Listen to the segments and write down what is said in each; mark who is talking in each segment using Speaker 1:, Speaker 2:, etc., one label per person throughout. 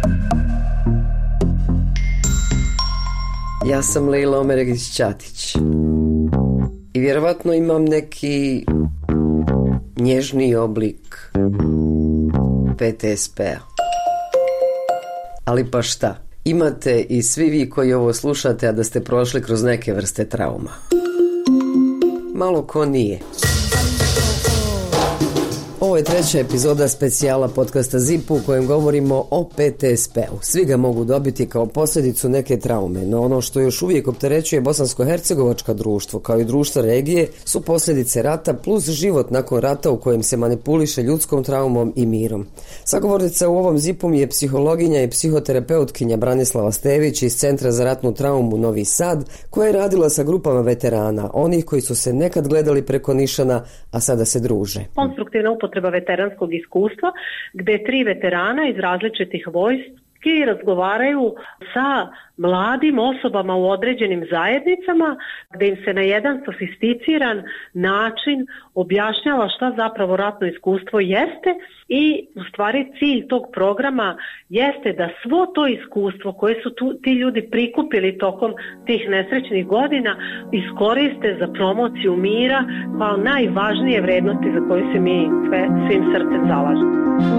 Speaker 1: Ja sam Lejla Omeregić-Ćatić i vjerovatno imam neki nježniji oblik PTSP-a. Ali pa šta? Imate i svi vi koji ovo slušate, a da ste prošli kroz neke vrste trauma. Malo ko nije. Ovo je 3. epizoda specijala podcasta ZIP u kojem govorimo o PTSP-u. Svi ga mogu dobiti kao posljedicu neke traume, no ono što još uvijek opterećuje bosansko-hercegovačka društvo, kao i društva regije, su posljedice rata plus život nakon rata u kojem se manipuliše ljudskom traumom i mirom. Sagovornica u ovom ZIP-u je psihologinja i psihoterapeutkinja Branislava Stević iz Centra za ratnu traumu Novi Sad, koja je radila sa grupama veterana, onih koji su se nekad gledali preko nišana, a sada se druže.
Speaker 2: Konstruktivna upotreba veteranskog iskustva, gdje 3 veterana iz različitih vojski razgovaraju sa mladim osobama u određenim zajednicama, gdje im se na jedan sofisticiran način objašnjava šta zapravo ratno iskustvo jeste i u stvari cilj tog programa jeste da svo to iskustvo koje su ti ljudi prikupili tokom tih nesrećnih godina iskoriste za promociju mira kao najvažnije vrednosti za koje se mi svim srcem zalažemo.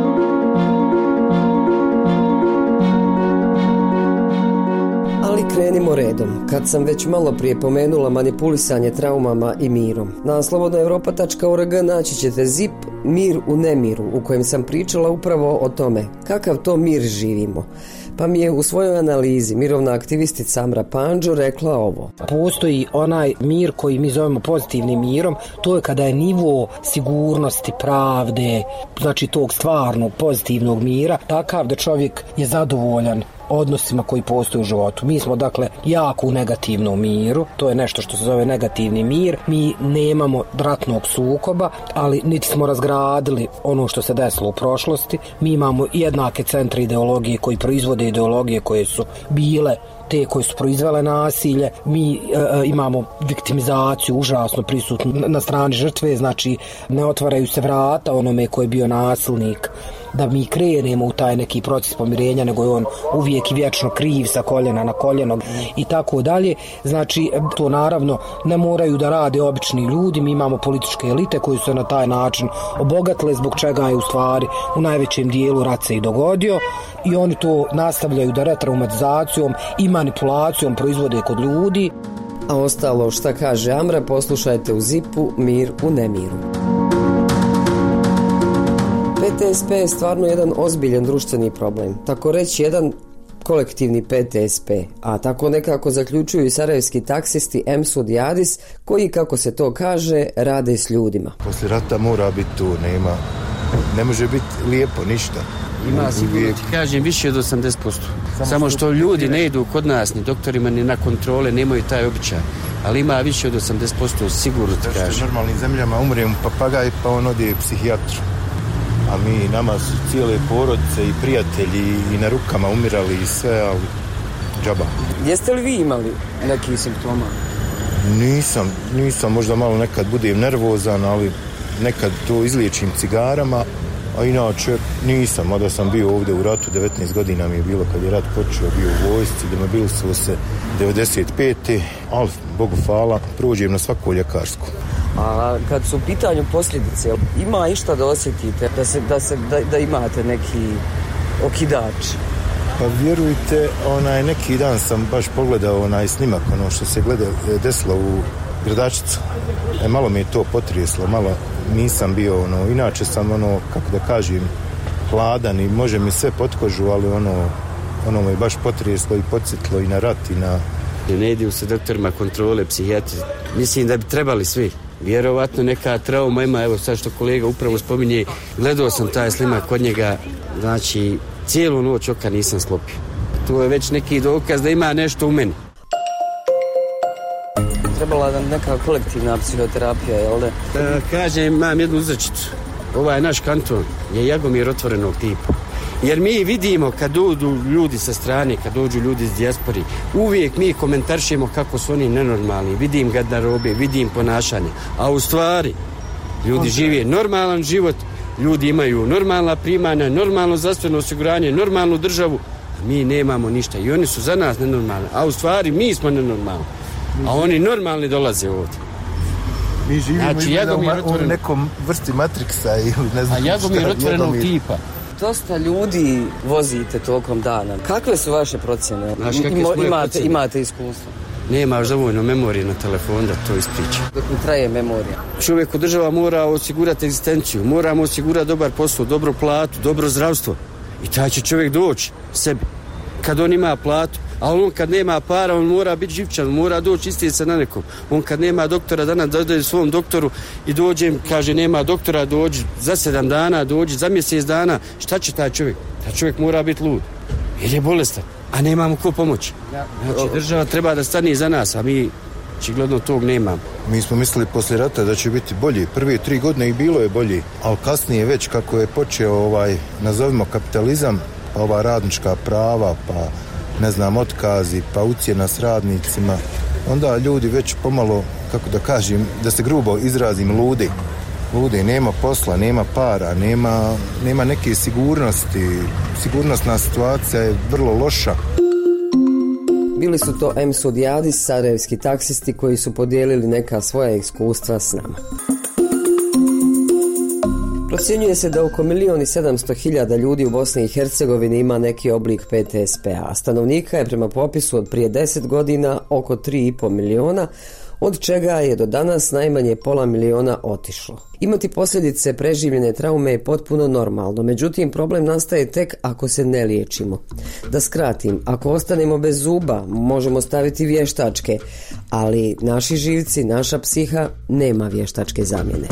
Speaker 1: Ali krenimo redom. Kad sam već malo prije pomenula manipulisanje traumama i mirom, na slobodnoevropa.org naći ćete ZIP Mir u nemiru, u kojem sam pričala upravo o tome kakav to mir živimo. Pa mi je u svojoj analizi mirovna aktivistica Amra Pandžo rekla ovo.
Speaker 3: Postoji onaj mir koji mi zovemo pozitivnim mirom, to je kada je nivo sigurnosti, pravde, znači tog stvarnog pozitivnog mira, takav da čovjek je zadovoljan odnosima koji postoje u životu. Mi smo dakle jako u negativnom miru, to je nešto što se zove negativni mir. Mi nemamo ratnog sukoba, ali niti smo razgradili ono što se desilo u prošlosti. Mi imamo jednake centre ideologije koji proizvode ideologije koje su bile te koje su proizvele nasilje. Mi imamo viktimizaciju užasno prisutnu na strani žrtve, znači ne otvaraju se vrata onome ko je bio nasilnik da mi krenemo u taj neki proces pomirenja, nego je on uvijek i vječno kriv sa koljena na koljeno i tako dalje. Znači, to naravno ne moraju da rade obični ljudi, mi imamo političke elite koji su se na taj način obogatile, zbog čega je u stvari u najvećem dijelu rat se i dogodio i oni to nastavljaju da retraumatizacijom i manipulacijom proizvode kod ljudi.
Speaker 1: A ostalo šta kaže Amra poslušajte u ZIP-u Mir u nemiru. PTSP je stvarno jedan ozbiljan društveni problem, tako reći jedan kolektivni PTSP, a tako nekako zaključuju i sarajevski taksisti Emsud i Adis, koji, kako se to kaže, rade s ljudima.
Speaker 4: Poslije rata mora biti tu, ne može biti lijepo, ništa.
Speaker 5: Ima sigurno, ti kažem, više od 80%. Samo što ljudi ne idu kod nas, ni doktorima, ni na kontrole, nemaju taj običaj. Ali ima više od 80%, sigurno ti kažem.
Speaker 4: U normalnim zemljama umre mu papagaj, pa on ode psihijatru. A nama su cijele porodice i prijatelji i na rukama umirali i sve, ali džaba.
Speaker 1: Jeste li vi imali neki simptoma?
Speaker 4: Nisam, možda malo nekad budem nervozan, ali nekad to izliječim cigarama, a inače nisam, mada sam bio ovdje u ratu, 19 godina mi je bilo kad je rat počeo, bio u vojsci, demobilisao smo se 95. Ali, Bogu hvala, prođem na svaku ljekarsku.
Speaker 1: A kad su u pitanju posljedice, ima išta da osjetite, da imate neki okidač?
Speaker 4: Pa vjerujte, neki dan sam baš pogledao snimak, što se desilo u Gradačicu. Malo mi je to potreslo, malo nisam bio, inače sam, kako da kažem, hladan i može mi sve pod kožu, ali ono me baš potreslo i podsjetilo i na rat i na...
Speaker 5: Ne idu se doktorima kontrole, psihijatri. Mislim da bi trebali svi. Vjerovatno neka trauma ima, evo sad što kolega upravo spominje, gledao sam taj snimak kod njega, znači cijelu noć oka nisam sklopio. To je već neki dokaz da ima nešto u meni.
Speaker 1: Trebala nam neka kolektivna psihoterapija, jel da?
Speaker 5: Kažem, imam jednu uzrečicu. Ovaj naš kanton je Jagomir otvorenog tipa. Jer mi vidimo kad dođu ljudi sa strane, kad dođu ljudi iz dijaspori, uvijek mi komentarišemo kako su oni nenormalni, vidim garderobe, vidim ponašanje. A u stvari, ljudi žive normalan život, ljudi imaju normalna primanja, normalno zdravstveno osiguranje, normalnu državu, a mi nemamo ništa i oni su za nas nenormalni, a u stvari mi smo nenormalni, a oni normalni dolaze ovdje.
Speaker 4: Mi živimo u nekom vrsti Matrixa ili ne znam
Speaker 5: šta. A Jagomir otvorenog tipa.
Speaker 1: Dosta ljudi vozite tokom dana. Kakve su vaše procjene? Imate iskustvo?
Speaker 5: Nemaš dovoljno memorije na telefon da to ispriča.
Speaker 1: Dok mi traje memorija.
Speaker 5: Čovjeku država mora osigurati egzistenciju, moramo osigurati dobar posao, dobru platu, dobro zdravstvo. I taj će čovjek doći sebi. Kad on ima platu, a on kad nema para, on mora biti živčan, mora doći istiti se na nekom. On kad nema doktora, danas dodaje svom doktoru i dođe, kaže nema doktora, dođi za 7 dana, dođi za mjesec dana. Šta će taj čovjek? Taj čovjek mora biti lud. Jer je bolestan, a nemamo ko pomoći. Znači država treba da stane za nas, a mi očigledno tog nemamo.
Speaker 4: Mi smo mislili poslije rata da će biti bolji. Prve 3 godine i bilo je bolji, ali kasnije već kako je počeo nazovimo kapitalizam, pa ova radnička prava, pa ne znam, otkazi, pa ucjena s radnicima, onda ljudi već pomalo, kako da kažem, da se grubo izrazim, ludi, nema posla, nema para, nema neke sigurnosti, sigurnosna situacija je vrlo loša.
Speaker 1: Bili su to M. Sudijadis, sarajevski taksisti koji su podijelili neka svoja iskustva s nama. Procjenjuje se da oko 1.700.000 ljudi u Bosni i Hercegovini ima neki oblik PTSP-a, a stanovnika je prema popisu od prije 10 godina oko 3,5 miliona, od čega je do danas najmanje 500.000 otišlo. Imati posljedice preživljene traume je potpuno normalno, međutim problem nastaje tek ako se ne liječimo. Da skratim, ako ostanemo bez zuba, možemo staviti vještačke, ali naši živci, naša psiha nema vještačke zamjene.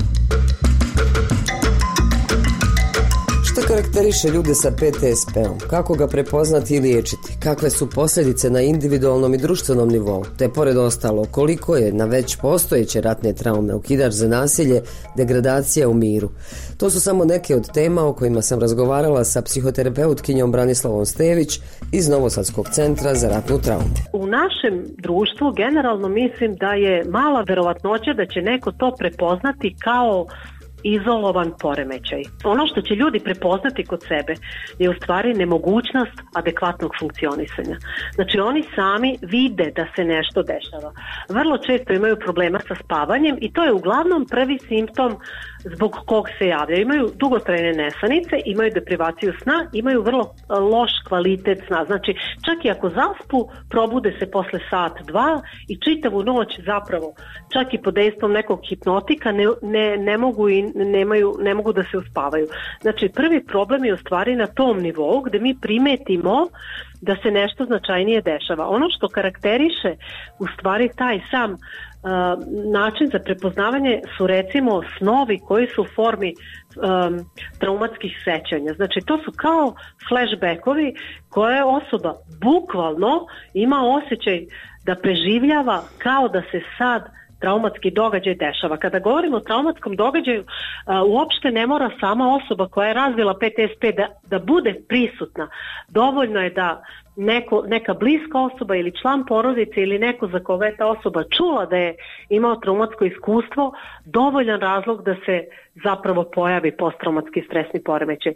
Speaker 1: Što karakteriše ljude sa PTSP-om? Kako ga prepoznati i liječiti? Kakve su posljedice na individualnom i društvenom nivou? Te pored ostalo, koliko je na već postojeće ratne traume okidač za nasilje, degradacija u miru? To su samo neke od tema o kojima sam razgovarala sa psihoterapeutkinjom Branislavom Stević iz Novosadskog centra za ratnu traumu.
Speaker 2: U našem društvu generalno mislim da je mala verovatnoća da će neko to prepoznati kao izolovan poremećaj. Ono što će ljudi prepoznati kod sebe je u stvari nemogućnost adekvatnog funkcionisanja. Znači oni sami vide da se nešto dešava. Vrlo često imaju problema sa spavanjem i to je uglavnom prvi simptom zbog kog se javljaju. Imaju dugotrajne nesanice, imaju deprivaciju sna, imaju vrlo loš kvalitet sna. Znači čak i ako zaspu, probude se posle sat, 2 i čitavu noć zapravo, čak i pod dejstvom nekog hipnotika ne mogu da se uspavaju. Znači prvi problem je u stvari na tom nivou gdje mi primetimo da se nešto značajnije dešava. Ono što karakteriše u stvari taj sam način za prepoznavanje su recimo snovi koji su u formi traumatskih sećanja. Znači to su kao flashbackovi koje osoba bukvalno ima osjećaj da preživljava kao da se sad traumatski događaj dešava. Kada govorimo o traumatskom događaju, uopšte ne mora sama osoba koja je razvila PTSP da bude prisutna. Dovoljno je da neka bliska osoba ili član porodice ili neko za koga je ta osoba čula da je imao traumatsko iskustvo, dovoljan razlog da se zapravo pojavi posttraumatski stresni poremećaj.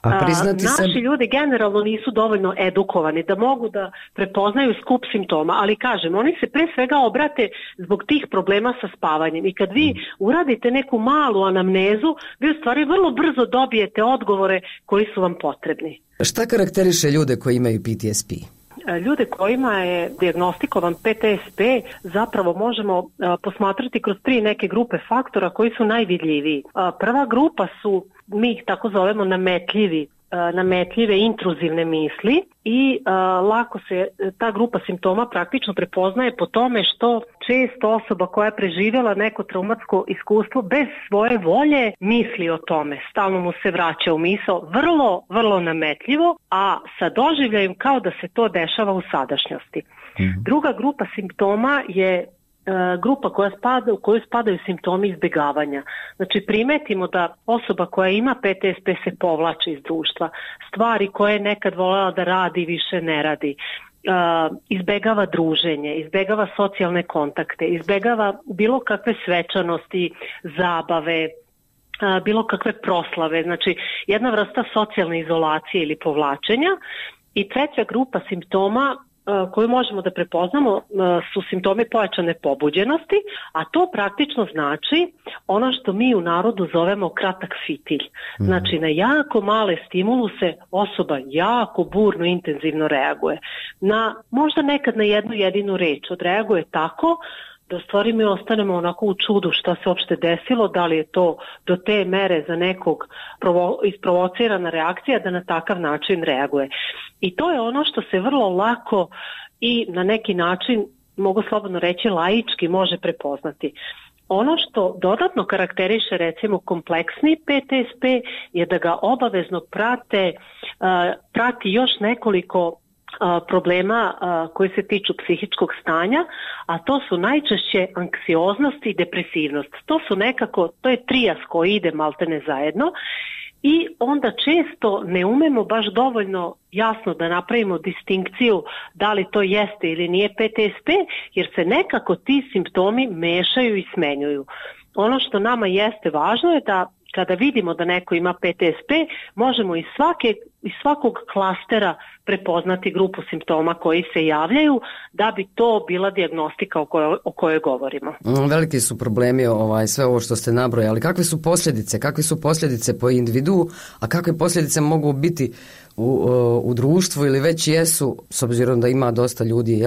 Speaker 2: Naši ljudi generalno nisu dovoljno edukovani da mogu da prepoznaju skup simptoma, ali kažem, oni se pre svega obrate zbog tih problema sa spavanjem i kad vi uradite neku malu anamnezu, vi u stvari vrlo brzo dobijete odgovore koji su vam potrebni.
Speaker 1: Šta karakteriše ljude koji imaju PTSP?
Speaker 2: Ljude kojima je dijagnostikovan PTSP zapravo možemo posmatrati kroz 3 neke grupe faktora koji su najvidljiviji. Prva grupa su, mi ih tako zovemo nametljive intruzivne misli i lako se ta grupa simptoma praktično prepoznaje po tome što često osoba koja je preživjela neko traumatsko iskustvo bez svoje volje misli o tome, stalno mu se vraća u misao, vrlo, vrlo nametljivo, a sa doživljajem kao da se to dešava u sadašnjosti. Druga grupa simptoma je grupa u koju spadaju simptomi izbjegavanja. Znači primetimo da osoba koja ima PTSP se povlači iz društva. Stvari koje je nekad voljela da radi više ne radi. Izbjegava druženje, izbjegava socijalne kontakte, izbjegava bilo kakve svečanosti, zabave, bilo kakve proslave, znači jedna vrsta socijalne izolacije ili povlačenja. I treća grupa simptoma koju možemo da prepoznamo su simptomi pojačane pobuđenosti, a to praktično znači ono što mi u narodu zovemo kratak fitilj. Znači na jako male stimuluse osoba jako burno, intenzivno reaguje. Možda nekad na jednu jedinu reč odreaguje tako da u stvari mi ostanemo onako u čudu šta se uopšte desilo, da li je to do te mere za nekog isprovocirana reakcija da na takav način reaguje. I to je ono što se vrlo lako i na neki način, mogu slobodno reći, laički može prepoznati. Ono što dodatno karakteriše recimo kompleksni PTSP je da ga obavezno prati još nekoliko problema koji se tiču psihičkog stanja, a to su najčešće anksioznost i depresivnost. To je trijas koji ide maltene zajedno i onda često ne umemo baš dovoljno jasno da napravimo distinkciju da li to jeste ili nije PTSP, jer se nekako ti simptomi mešaju i smenjuju. Ono što nama jeste važno je da kada vidimo da neko ima PTSP, možemo iz svakog klastera prepoznati grupu simptoma koji se javljaju da bi to bila dijagnostika o kojoj govorimo.
Speaker 1: Veliki su problemi sve ovo što ste nabrojali. Kakve su posljedice? Kakve su posljedice po individu, a kakve posljedice mogu biti u društvu ili već jesu, s obzirom da ima dosta ljudi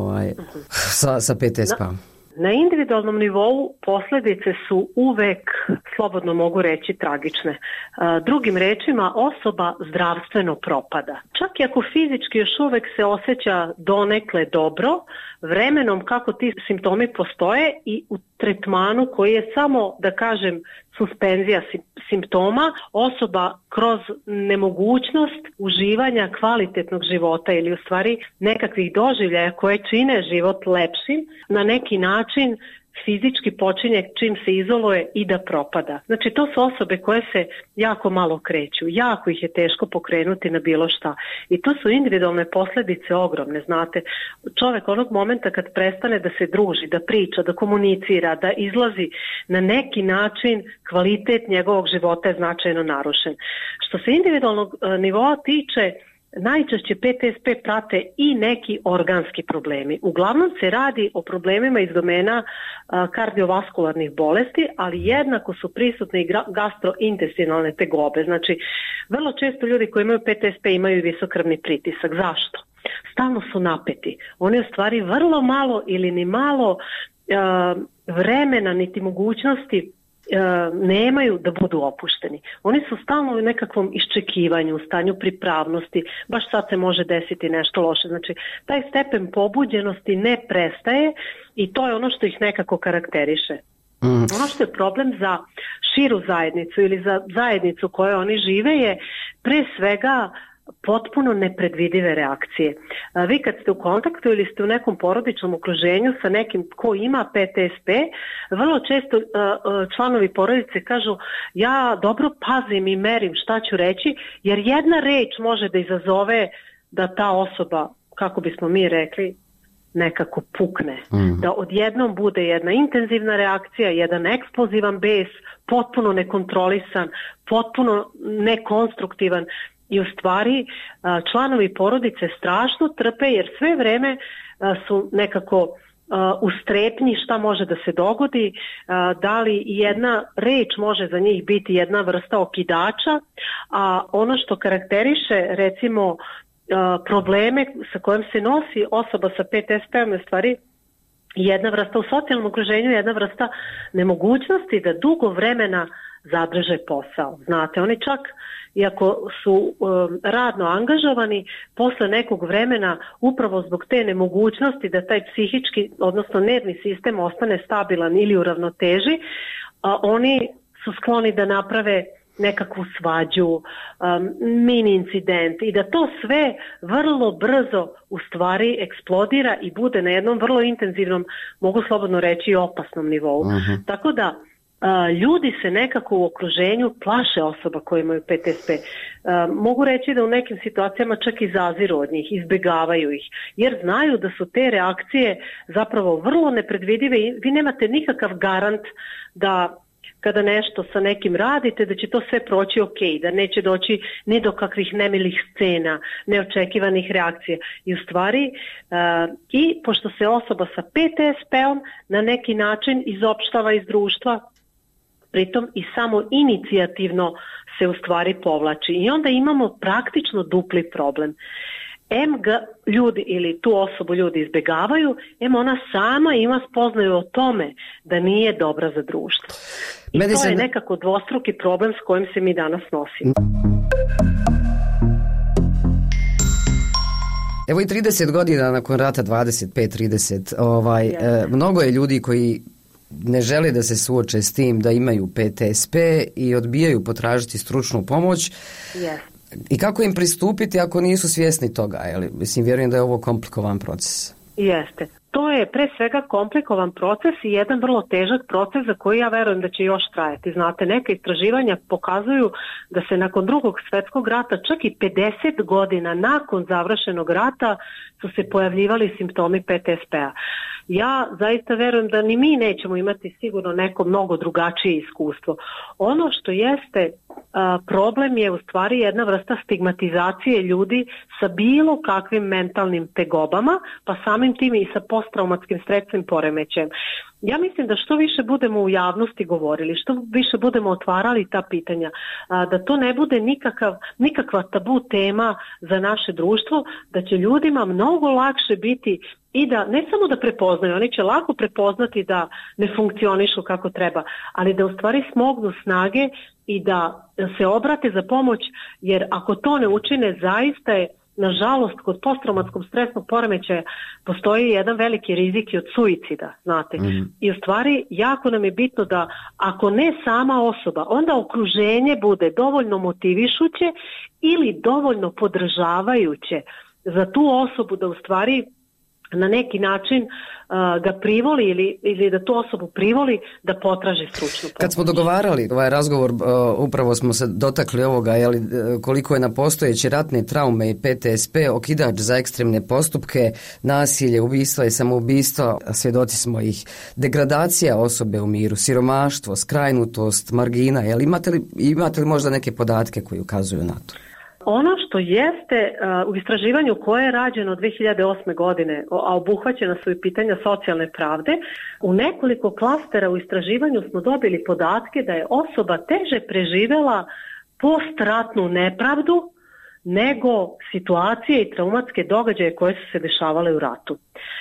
Speaker 1: sa PTSP-om?
Speaker 2: Na individualnom nivou posljedice su uvek, slobodno mogu reći, tragične. Drugim rečima, osoba zdravstveno propada. Čak i ako fizički još uvek se osjeća donekle dobro, vremenom kako ti simptomi postoje i u tretmanu koji je samo, da kažem, suspenzija simptoma, osoba kroz nemogućnost uživanja kvalitetnog života ili u stvari nekakvih doživljaja koje čine život lepšim, na neki način fizički počinje čim se izoluje i da propada. Znači to su osobe koje se jako malo kreću, jako ih je teško pokrenuti na bilo šta. I to su individualne posljedice ogromne, znate. Čovjek onog momenta kad prestane da se druži, da priča, da komunicira, da izlazi na neki način, kvalitet njegovog života je značajno narušen. Što se individualnog nivoa tiče, najčešće PTSP prate i neki organski problemi. Uglavnom se radi o problemima iz domena kardiovaskularnih bolesti, ali jednako su prisutne i gastrointestinalne tegobe. Znači, vrlo često ljudi koji imaju PTSP imaju visok krvni pritisak. Zašto? Stalno su napeti. Oni u stvari vrlo malo ili ni malo vremena niti mogućnosti nemaju da budu opušteni. Oni su stalno u nekakvom iščekivanju, u stanju pripravnosti, baš sad se može desiti nešto loše. Znači, taj stepen pobuđenosti ne prestaje i to je ono što ih nekako karakteriše. Ono što je problem za širu zajednicu ili za zajednicu koju oni žive je pre svega potpuno nepredvidive reakcije. Vi kad ste u kontaktu ili ste u nekom porodičnom okruženju sa nekim ko ima PTSP, vrlo često članovi porodice kažu ja dobro pazim i merim šta ću reći, jer jedna reč može da izazove da ta osoba, kako bismo mi rekli, nekako pukne. Da odjednom bude jedna intenzivna reakcija, jedan eksplozivan bes, potpuno nekontrolisan, potpuno nekonstruktivan. I u stvari članovi porodice strašno trpe jer sve vreme su nekako u strepnji šta može da se dogodi, da li jedna reč može za njih biti jedna vrsta okidača, a ono što karakteriše recimo probleme sa kojim se nosi osoba sa PTSP-om je stvari jedna vrsta u socijalnom okruženju, jedna vrsta nemogućnosti da dugo vremena zadrže posao. Znate, oni čak, iako su radno angažovani, posle nekog vremena, upravo zbog te nemogućnosti da taj psihički, odnosno nervni sistem ostane stabilan ili u ravnoteži, oni su skloni da naprave nekakvu svađu, mini incident i da to sve vrlo brzo u stvari eksplodira i bude na jednom vrlo intenzivnom, mogu slobodno reći, opasnom nivou. Tako da ljudi se nekako u okruženju plaše osoba koje imaju PTSP. Mogu reći da u nekim situacijama čak i zaziru od njih, izbjegavaju ih, jer znaju da su te reakcije zapravo vrlo nepredvidive i vi nemate nikakav garant da kada nešto sa nekim radite, da će to sve proći ok, da neće doći ni do kakvih nemilih scena, neočekivanih reakcija. I u stvari, i pošto se osoba sa PTSP-om na neki način izopštava iz društva, pritom i samo inicijativno se u stvari povlači. I onda imamo praktično dupli problem. Ga ljudi ili tu osobu ljudi izbjegavaju, ona sama ima spoznaju o tome da nije dobra za društvo. I to je nekako dvostruki problem s kojim se mi danas nosimo.
Speaker 1: Evo i 30 godina nakon rata, 25-30, mnogo je ljudi koji ne žele da se suoče s tim da imaju PTSP i odbijaju potražiti stručnu pomoć.
Speaker 2: Yes.
Speaker 1: I kako im pristupiti ako nisu svjesni toga? Mislim, vjerujem da je ovo komplikovan proces.
Speaker 2: Jeste. To je pre svega komplikovan proces i jedan vrlo težak proces za koji ja verujem da će još trajati. Znate, neke istraživanja pokazuju da se nakon Drugog svjetskog rata, čak i 50 godina nakon završenog rata, su se pojavljivali simptomi PTSP-a. Ja zaista verujem da ni mi nećemo imati sigurno neko mnogo drugačije iskustvo. Ono što jeste problem je u stvari jedna vrsta stigmatizacije ljudi sa bilo kakvim mentalnim tegobama, pa samim tim i sa posttraumatskim stresnim poremećajem. Ja mislim da što više budemo u javnosti govorili, što više budemo otvarali ta pitanja, da to ne bude nikakva tabu tema za naše društvo, da će ljudima mnogo lakše biti i da ne samo da prepoznaju, oni će lako prepoznati da ne funkcionišu kako treba, ali da u stvari smognu snage i da se obrate za pomoć, jer ako to ne učine, zaista je, nažalost, kod posttraumatskog stresnog poremećaja postoji jedan veliki rizik od suicida, znate. I u stvari jako nam je bitno da ako ne sama osoba, onda okruženje bude dovoljno motivišuće ili dovoljno podržavajuće za tu osobu da u stvari na neki način ga privoli ili da tu osobu privoli da potraži stručnu pomoć.
Speaker 1: Kad smo dogovarali ovaj razgovor, upravo smo se dotakli ovoga, koliko je na postojeće ratne traume i PTSP okidač za ekstremne postupke, nasilje, ubistva i samoubistva, svjedoci smo ih, degradacija osobe u miru, siromaštvo, skrajnutost, margina. Imate li možda neke podatke koji ukazuju na to?
Speaker 2: Ono što jeste u istraživanju koje je rađeno 2008. godine, a obuhvaćena su i pitanja socijalne pravde, u nekoliko klastera u istraživanju smo dobili podatke da je osoba teže preživjela postratnu nepravdu nego situacije i traumatske događaje koje su se dešavale u ratu.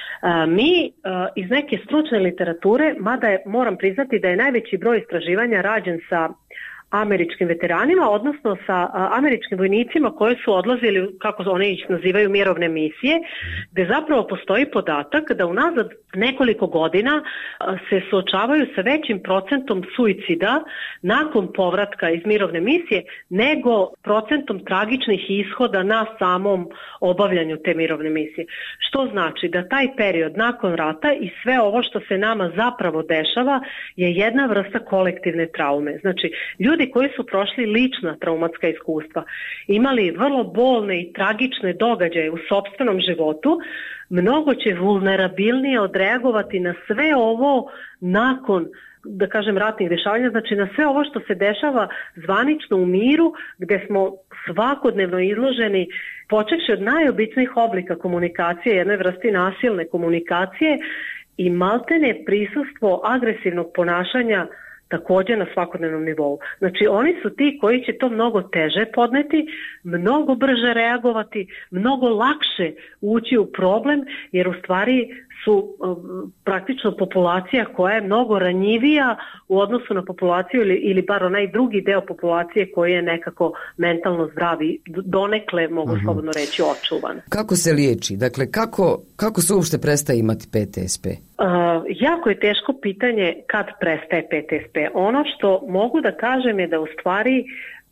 Speaker 2: Mi iz neke stručne literature, mada moram priznati da je najveći broj istraživanja rađen sa američkim veteranima, odnosno sa američkim vojnicima koji su odlazili, kako oni ih nazivaju, mirovne misije, gdje zapravo postoji podatak da unazad nekoliko godina se suočavaju sa većim procentom suicida nakon povratka iz mirovne misije nego procentom tragičnih ishoda na samom obavljanju te mirovne misije. Što znači da taj period nakon rata i sve ovo što se nama zapravo dešava je jedna vrsta kolektivne traume. Znači, ljudi koji su prošli lična traumatska iskustva, imali vrlo bolne i tragične događaje u sopstvenom životu, mnogo će vulnerabilnije odreagovati na sve ovo nakon, da kažem, ratnih dešavanja, znači na sve ovo što se dešava zvanično u miru, gdje smo svakodnevno izloženi, počevši od najobičnijih oblika komunikacije, jednoj vrsti nasilne komunikacije i maltene prisustvo agresivnog ponašanja također na svakodnevnom nivou. Znači oni su ti koji će to mnogo teže podneti, mnogo brže reagovati, mnogo lakše ući u problem, jer u stvari su praktično populacija koja je mnogo ranjivija u odnosu na populaciju ili bar onaj drugi deo populacije koji je nekako mentalno zdravi, donekle mogu slobodno reći očuvan.
Speaker 1: Kako se liječi? Dakle, kako se uopšte prestaje imati PTSP?
Speaker 2: Jako je teško pitanje kad prestaje PTSP. Ono što mogu da kažem je da u stvari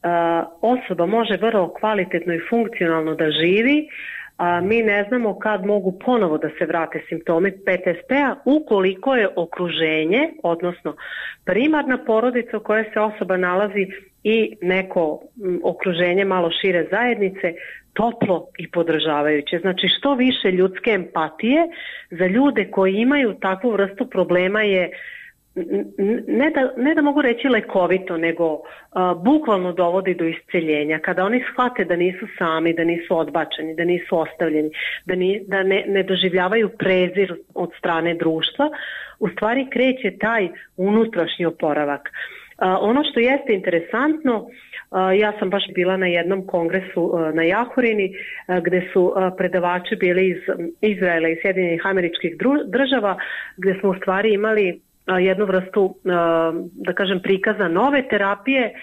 Speaker 2: osoba može vrlo kvalitetno i funkcionalno da živi, mi ne znamo kad mogu ponovo da se vrate simptomi PTSP-a ukoliko je okruženje, odnosno primarna porodica u kojoj se osoba nalazi i neko okruženje malo šire zajednice toplo i podržavajuće. Znači što više ljudske empatije za ljude koji imaju takvu vrstu problema je ne da mogu reći lekovito, nego bukvalno dovodi do isceljenja. Kada oni shvate da nisu sami, da nisu odbačeni, da nisu ostavljeni, da ne doživljavaju prezir od strane društva, u stvari kreće taj unutrašnji oporavak. Ono što jeste interesantno, ja sam baš bila na jednom kongresu na Jahorini gde su predavači bili iz Izraela i Sjedinjenih Američkih Država, gde smo u stvari imali jednu vrstu, da kažem, prikaza nove terapije,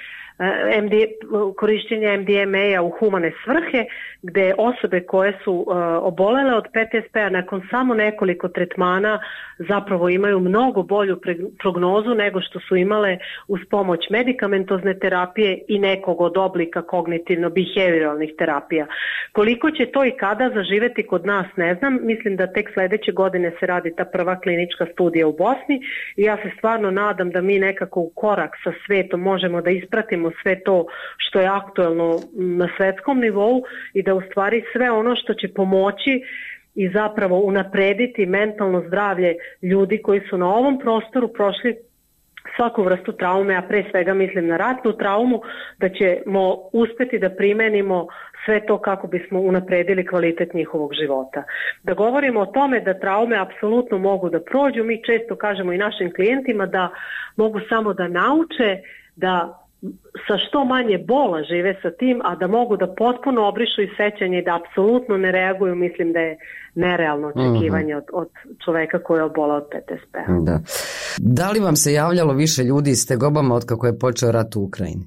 Speaker 2: korišćenja MDMA-a u humane svrhe, gde osobe koje su obolele od PTSP-a nakon samo nekoliko tretmana zapravo imaju mnogo bolju prognozu nego što su imale uz pomoć medikamentozne terapije i nekog od oblika kognitivno-behavioralnih terapija. Koliko će to i kada zaživeti kod nas, ne znam. Mislim da tek sledeće godine se radi ta prva klinička studija u Bosni i ja se stvarno nadam da mi nekako u korak sa svetom možemo da ispratimo sve to što je aktuelno na svetskom nivou i da u stvari sve ono što će pomoći i zapravo unaprediti mentalno zdravlje ljudi koji su na ovom prostoru prošli svaku vrstu traume, a pre svega mislim na ratnu traumu, da ćemo uspeti da primenimo sve to kako bismo unapredili kvalitet njihovog života. Da govorimo o tome da traume apsolutno mogu da prođu, mi često kažemo i našim klijentima da mogu samo da nauče da sa što manje bola žive sa tim, a da mogu da potpuno obrišu i sećanje i da apsolutno ne reaguju, mislim da je nerealno očekivanje od čoveka koji je obolao od PTSP-a.
Speaker 1: Da li vam se javljalo više ljudi s tegobama od kako je počeo rat u Ukrajini?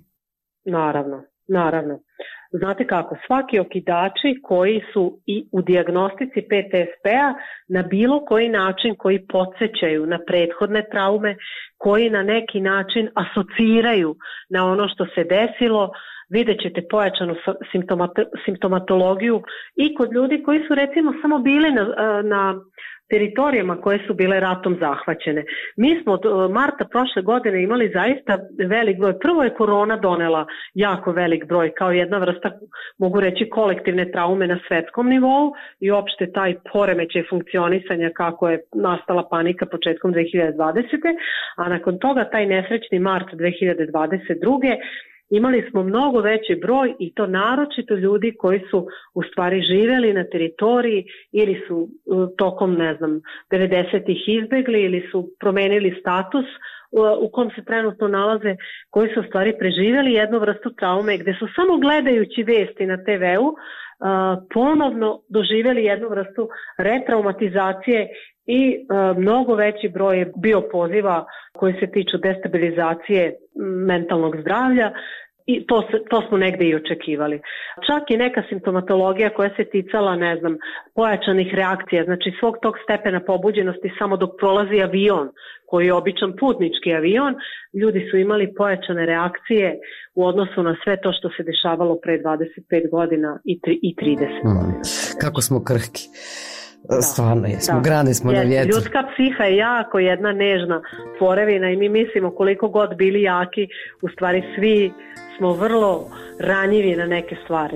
Speaker 2: Naravno. Znate kako, svaki okidači koji su i u dijagnostici PTSP-a na bilo koji način koji podsjećaju na prethodne traume, koji na neki način asociraju na ono što se desilo, vidjet ćete pojačanu simptomatologiju i kod ljudi koji su recimo samo bili na teritorijama koje su bile ratom zahvaćene. Mi smo od marta prošle godine imali zaista velik broj. Prvo je korona donela jako velik broj kao jedna vrsta, mogu reći, kolektivne traume na svetskom nivou i opšte taj poremećaj funkcionisanja kako je nastala panika početkom 2020. A nakon toga taj nesrećni mart 2022. Imali smo mnogo veći broj i to naročito ljudi koji su u stvari živjeli na teritoriji ili su tokom, 90-ih izbegli ili su promenili status u kom se trenutno nalaze, koji su u stvari preživjeli jednu vrstu traume gde su samo gledajući vesti na TV-u ponovno doživjeli jednu vrstu retraumatizacije i mnogo veći broj je bio poziva koji se tiču destabilizacije mentalnog zdravlja i to smo negde i očekivali. Čak i neka simptomatologija koja se ticala, pojačanih reakcija, znači svog tog stepena pobuđenosti samo dok prolazi avion, koji je običan putnički avion, ljudi su imali pojačane reakcije u odnosu na sve to što se dešavalo pre 25 godina i 30 godina.
Speaker 1: Kako smo krhki. Stvarno jesmo, grane smo na vjetru.
Speaker 2: Ljudska psiha je jako jedna nežna tvorevina i mi mislimo koliko god bili jaki, u stvari svi smo vrlo ranjivi na neke stvari.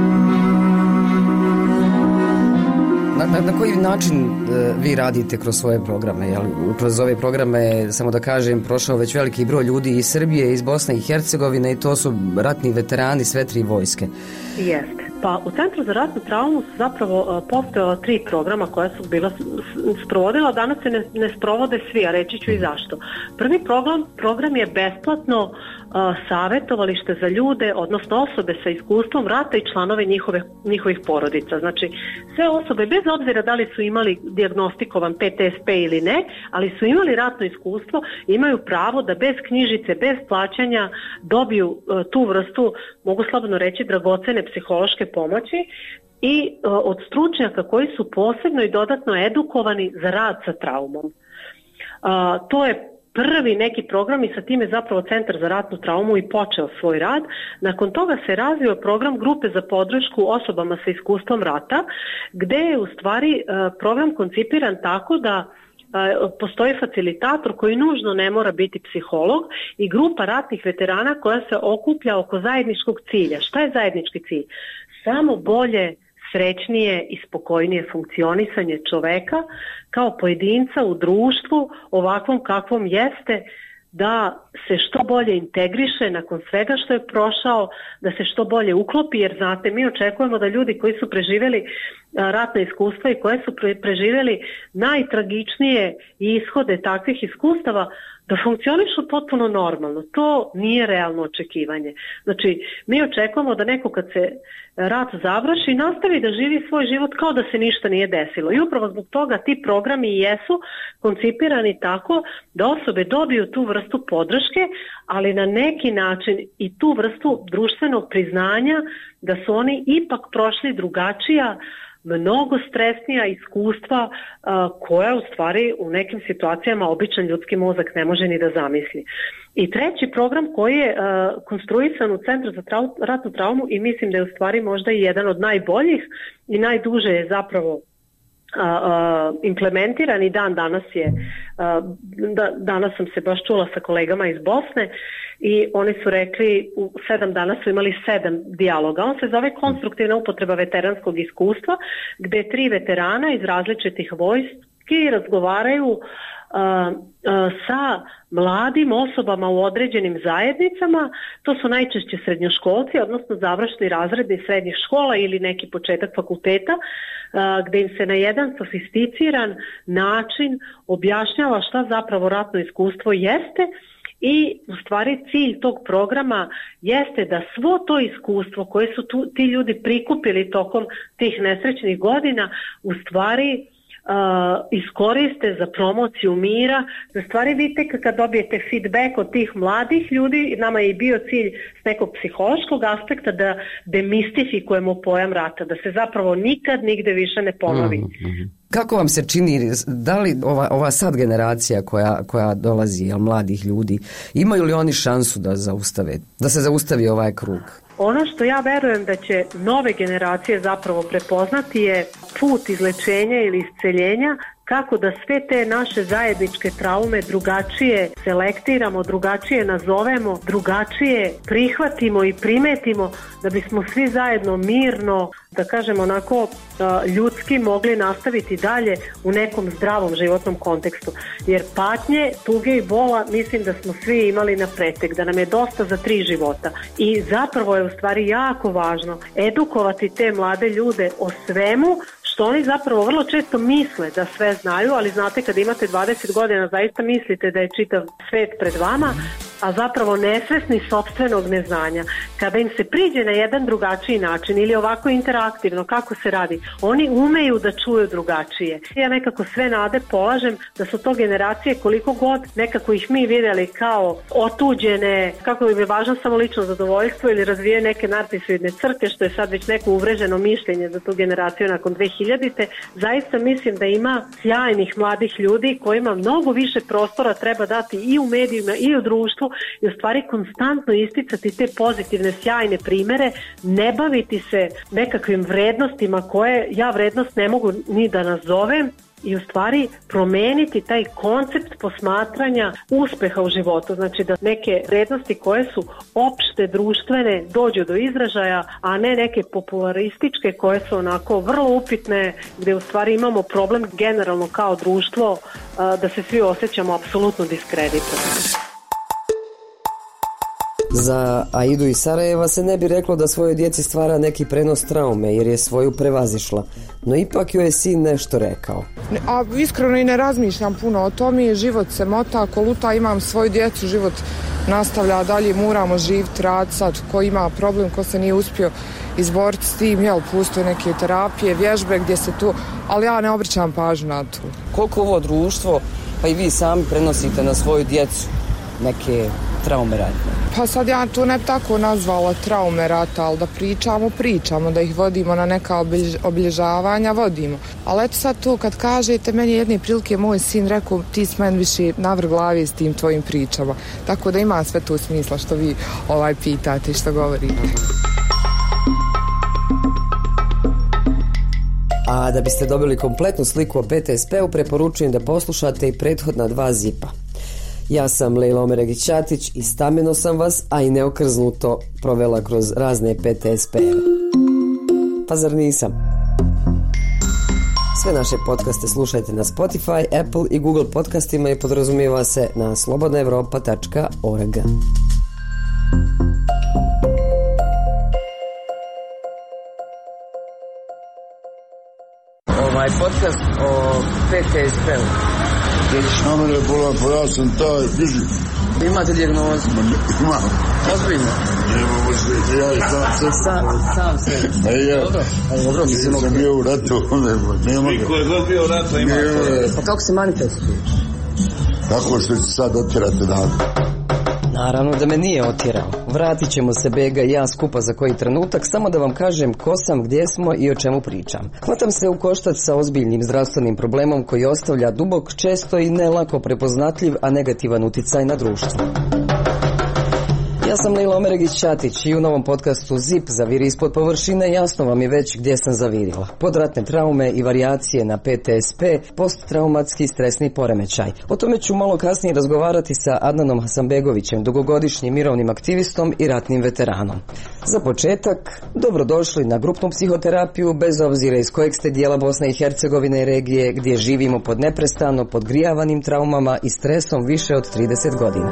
Speaker 1: Na koji način vi radite kroz svoje programe? Kroz ove programe, samo da kažem, prošao već veliki broj ljudi iz Srbije, iz Bosne i Hercegovine i to su ratni veterani sve tri vojske.
Speaker 2: Jeste. Pa u Centru za ratnu traumu su zapravo postojala 3 programa koja su bila sprovodila, danas se ne sprovode svi, a reći ću i zašto. Prvi program je besplatno savjetovalište za ljude, odnosno osobe sa iskustvom rata i članove njihovih porodica. Znači, sve osobe, bez obzira da li su imali dijagnostikovan PTSP ili ne, ali su imali ratno iskustvo, imaju pravo da bez knjižice, bez plaćanja dobiju tu vrstu, mogu slobodno reći, dragocene psihološke pomoći i od stručnjaka koji su posebno i dodatno edukovani za rad sa traumom. To je prvi neki program i sa time zapravo Centar za ratnu traumu i počeo svoj rad. Nakon toga se razvio program grupe za podršku osobama sa iskustvom rata, gde je u stvari program koncipiran tako da postoji facilitator koji nužno ne mora biti psiholog i grupa ratnih veterana koja se okuplja oko zajedničkog cilja. Šta je zajednički cilj? Samo bolje srećnije i spokojnije funkcionisanje čoveka kao pojedinca u društvu ovakvom kakvom jeste, da se što bolje integriše nakon svega što je prošao, da se što bolje uklopi, jer znate, mi očekujemo da ljudi koji su preživjeli ratna iskustva i koje su preživjeli najtragičnije ishode takvih iskustava, da funkcionišu potpuno normalno. To nije realno očekivanje. Znači, mi očekujemo da neko kad se rat završi nastavi da živi svoj život kao da se ništa nije desilo. I upravo zbog toga ti programi jesu koncipirani tako da osobe dobiju tu vrstu podrške, ali na neki način i tu vrstu društvenog priznanja da su oni ipak prošli drugačija, mnogo stresnija iskustva koja u stvari u nekim situacijama običan ljudski mozak ne može ni da zamisli. I treći program koji je konstruisan u Centru za ratnu traumu i mislim da je u stvari možda i jedan od najboljih i najduže je zapravo implementiran i danas je, danas sam se baš čula sa kolegama iz Bosne i oni su rekli u 7 dana su imali 7 dijaloga. On se zove konstruktivna upotreba veteranskog iskustva, gde 3 veterana iz različitih vojski razgovaraju sa mladim osobama u određenim zajednicama. To su najčešće srednjoškolci, odnosno završni razredi srednjih škola ili neki početak fakulteta, gde im se na jedan sofisticiran način objašnjava šta zapravo ratno iskustvo jeste. I u stvari cilj tog programa jeste da svo to iskustvo koje su ti ljudi prikupili tokom tih nesrećnih godina u stvari iskoriste za promociju mira. U stvari vidite kad dobijete feedback od tih mladih ljudi, nama je i bio cilj s nekog psihološkog aspekta da demistifikujemo pojam rata, da se zapravo nikad nigde više ne ponovi.
Speaker 1: Kako vam se čini, da li ova sad generacija koja dolazi, mladih ljudi, imaju li oni šansu da se zaustavi ovaj krug?
Speaker 2: Ono što ja verujem da će nove generacije zapravo prepoznati je put izlečenja ili isceljenja, kako da sve te naše zajedničke traume drugačije selektiramo, drugačije nazovemo, drugačije prihvatimo i primetimo, da bismo svi zajedno mirno, da kažemo onako ljudski, mogli nastaviti dalje u nekom zdravom životnom kontekstu. Jer patnje, tuge i bola mislim da smo svi imali na pretek, da nam je dosta za 3 života. I zapravo je u stvari jako važno edukovati te mlade ljude o svemu što oni zapravo vrlo često misle da sve znaju, ali znate kad imate 20 godina zaista mislite da je čitav svet pred vama, a zapravo nesvesni sopstvenog neznanja. Kada im se priđe na jedan drugačiji način ili ovako interaktivno kako se radi, oni umeju da čuju drugačije. Ja nekako sve nade polažem da su to generacije koliko god nekako ih mi vidjeli kao otuđene, kako im je važno samo lično zadovoljstvo ili razvije neke narcisoidne crke, što je sad već neko uvreženo mišljenje za tu generaciju nakon 2000-te. Zaista mislim da ima sjajnih mladih ljudi kojima mnogo više prostora treba dati i u medijima i u društvu i u stvari konstantno isticati te pozitivne, sjajne primere, ne baviti se nekakvim vrednostima koje ja vrednost ne mogu ni da nazovem i u stvari promeniti taj koncept posmatranja uspeha u životu. Znači da neke vrednosti koje su opšte društvene dođu do izražaja, a ne neke popularističke koje su onako vrlo upitne, gde u stvari imamo problem generalno kao društvo da se svi osjećamo apsolutno diskreditovani.
Speaker 1: Za Aidu iz Sarajeva se ne bi reklo da svojoj djeci stvara neki prenos traume jer je svoju prevazišla, no ipak joj je sin nešto rekao.
Speaker 6: A iskreno i ne razmišljam puno o tome, život se mota, koluta, imam svoju djecu, život nastavlja dalje, moramo živjeti, raditi sad, ko ima problem, ko se nije uspio izboriti s tim, postoje neke terapije, vježbe gdje se tu, ali ja ne obraćam pažnju na to.
Speaker 1: Koliko ovo društvo, pa i vi sami prenosite na svoju djecu neke traume ratne?
Speaker 6: Pa sad ja to ne bi tako nazvala traume rata, ali da pričamo, da ih vodimo na neka obilježavanja, vodimo. Ali eto sad to kad kažete, meni jedne prilike moj sin rekao, ti si meni više navrh glavi s tim tvojim pričama. Tako da ima sve to smisla što vi pitate i što govorite. A da biste dobili kompletnu sliku o PTSP-u, preporučujem da poslušate i prethodna 2 zipa. Ja sam Lejla Omeregić-Ćatić i stameno sam vas, a i neokrznuto provela kroz razne PTSP-eve. Pa zar nisam?
Speaker 1: Sve naše podcaste slušajte na Spotify, Apple i Google podcastima i podrazumijeva se na slobodnaevropa.org. Ovaj podcast o PTSP-u.
Speaker 7: Na mene je bolan, pa ja sam taj fizik.
Speaker 1: Imate dijagnozu?
Speaker 7: Imam.
Speaker 1: Ozbiljno?
Speaker 7: Nemamo sve, ja i
Speaker 1: Sam se. Dobro,
Speaker 7: mislim sam bio u ratu, nema ga.
Speaker 8: Ko je god bio u ratu ima to.
Speaker 1: Pa kako se manifestuje?
Speaker 7: Tako što će sad otjerati dan.
Speaker 1: Naravno da me nije otjerao. Vratit ćemo se Bega i ja skupa za koji trenutak, samo da vam kažem ko sam, gdje smo i o čemu pričam. Hvatam se u koštac sa ozbiljnim zdravstvenim problemom koji ostavlja dubok, često i ne lako prepoznatljiv, a negativan uticaj na društvo. Ja sam Lila Omeregić-Ćatić i u novom podcastu ZIP Zaviri ispod površine jasno vam je već gdje sam zavirila. Podratne traume i varijacije na PTSP, posttraumatski stresni poremećaj. O tome ću malo kasnije razgovarati sa Adnanom Hasanbegovićem, dugogodišnjim mirovnim aktivistom i ratnim veteranom. Za početak, dobrodošli na grupnu psihoterapiju, bez obzira iz kojeg ste dijela Bosne i Hercegovine i regije, gdje živimo pod neprestano podgrijavanim traumama i stresom više od 30 godina.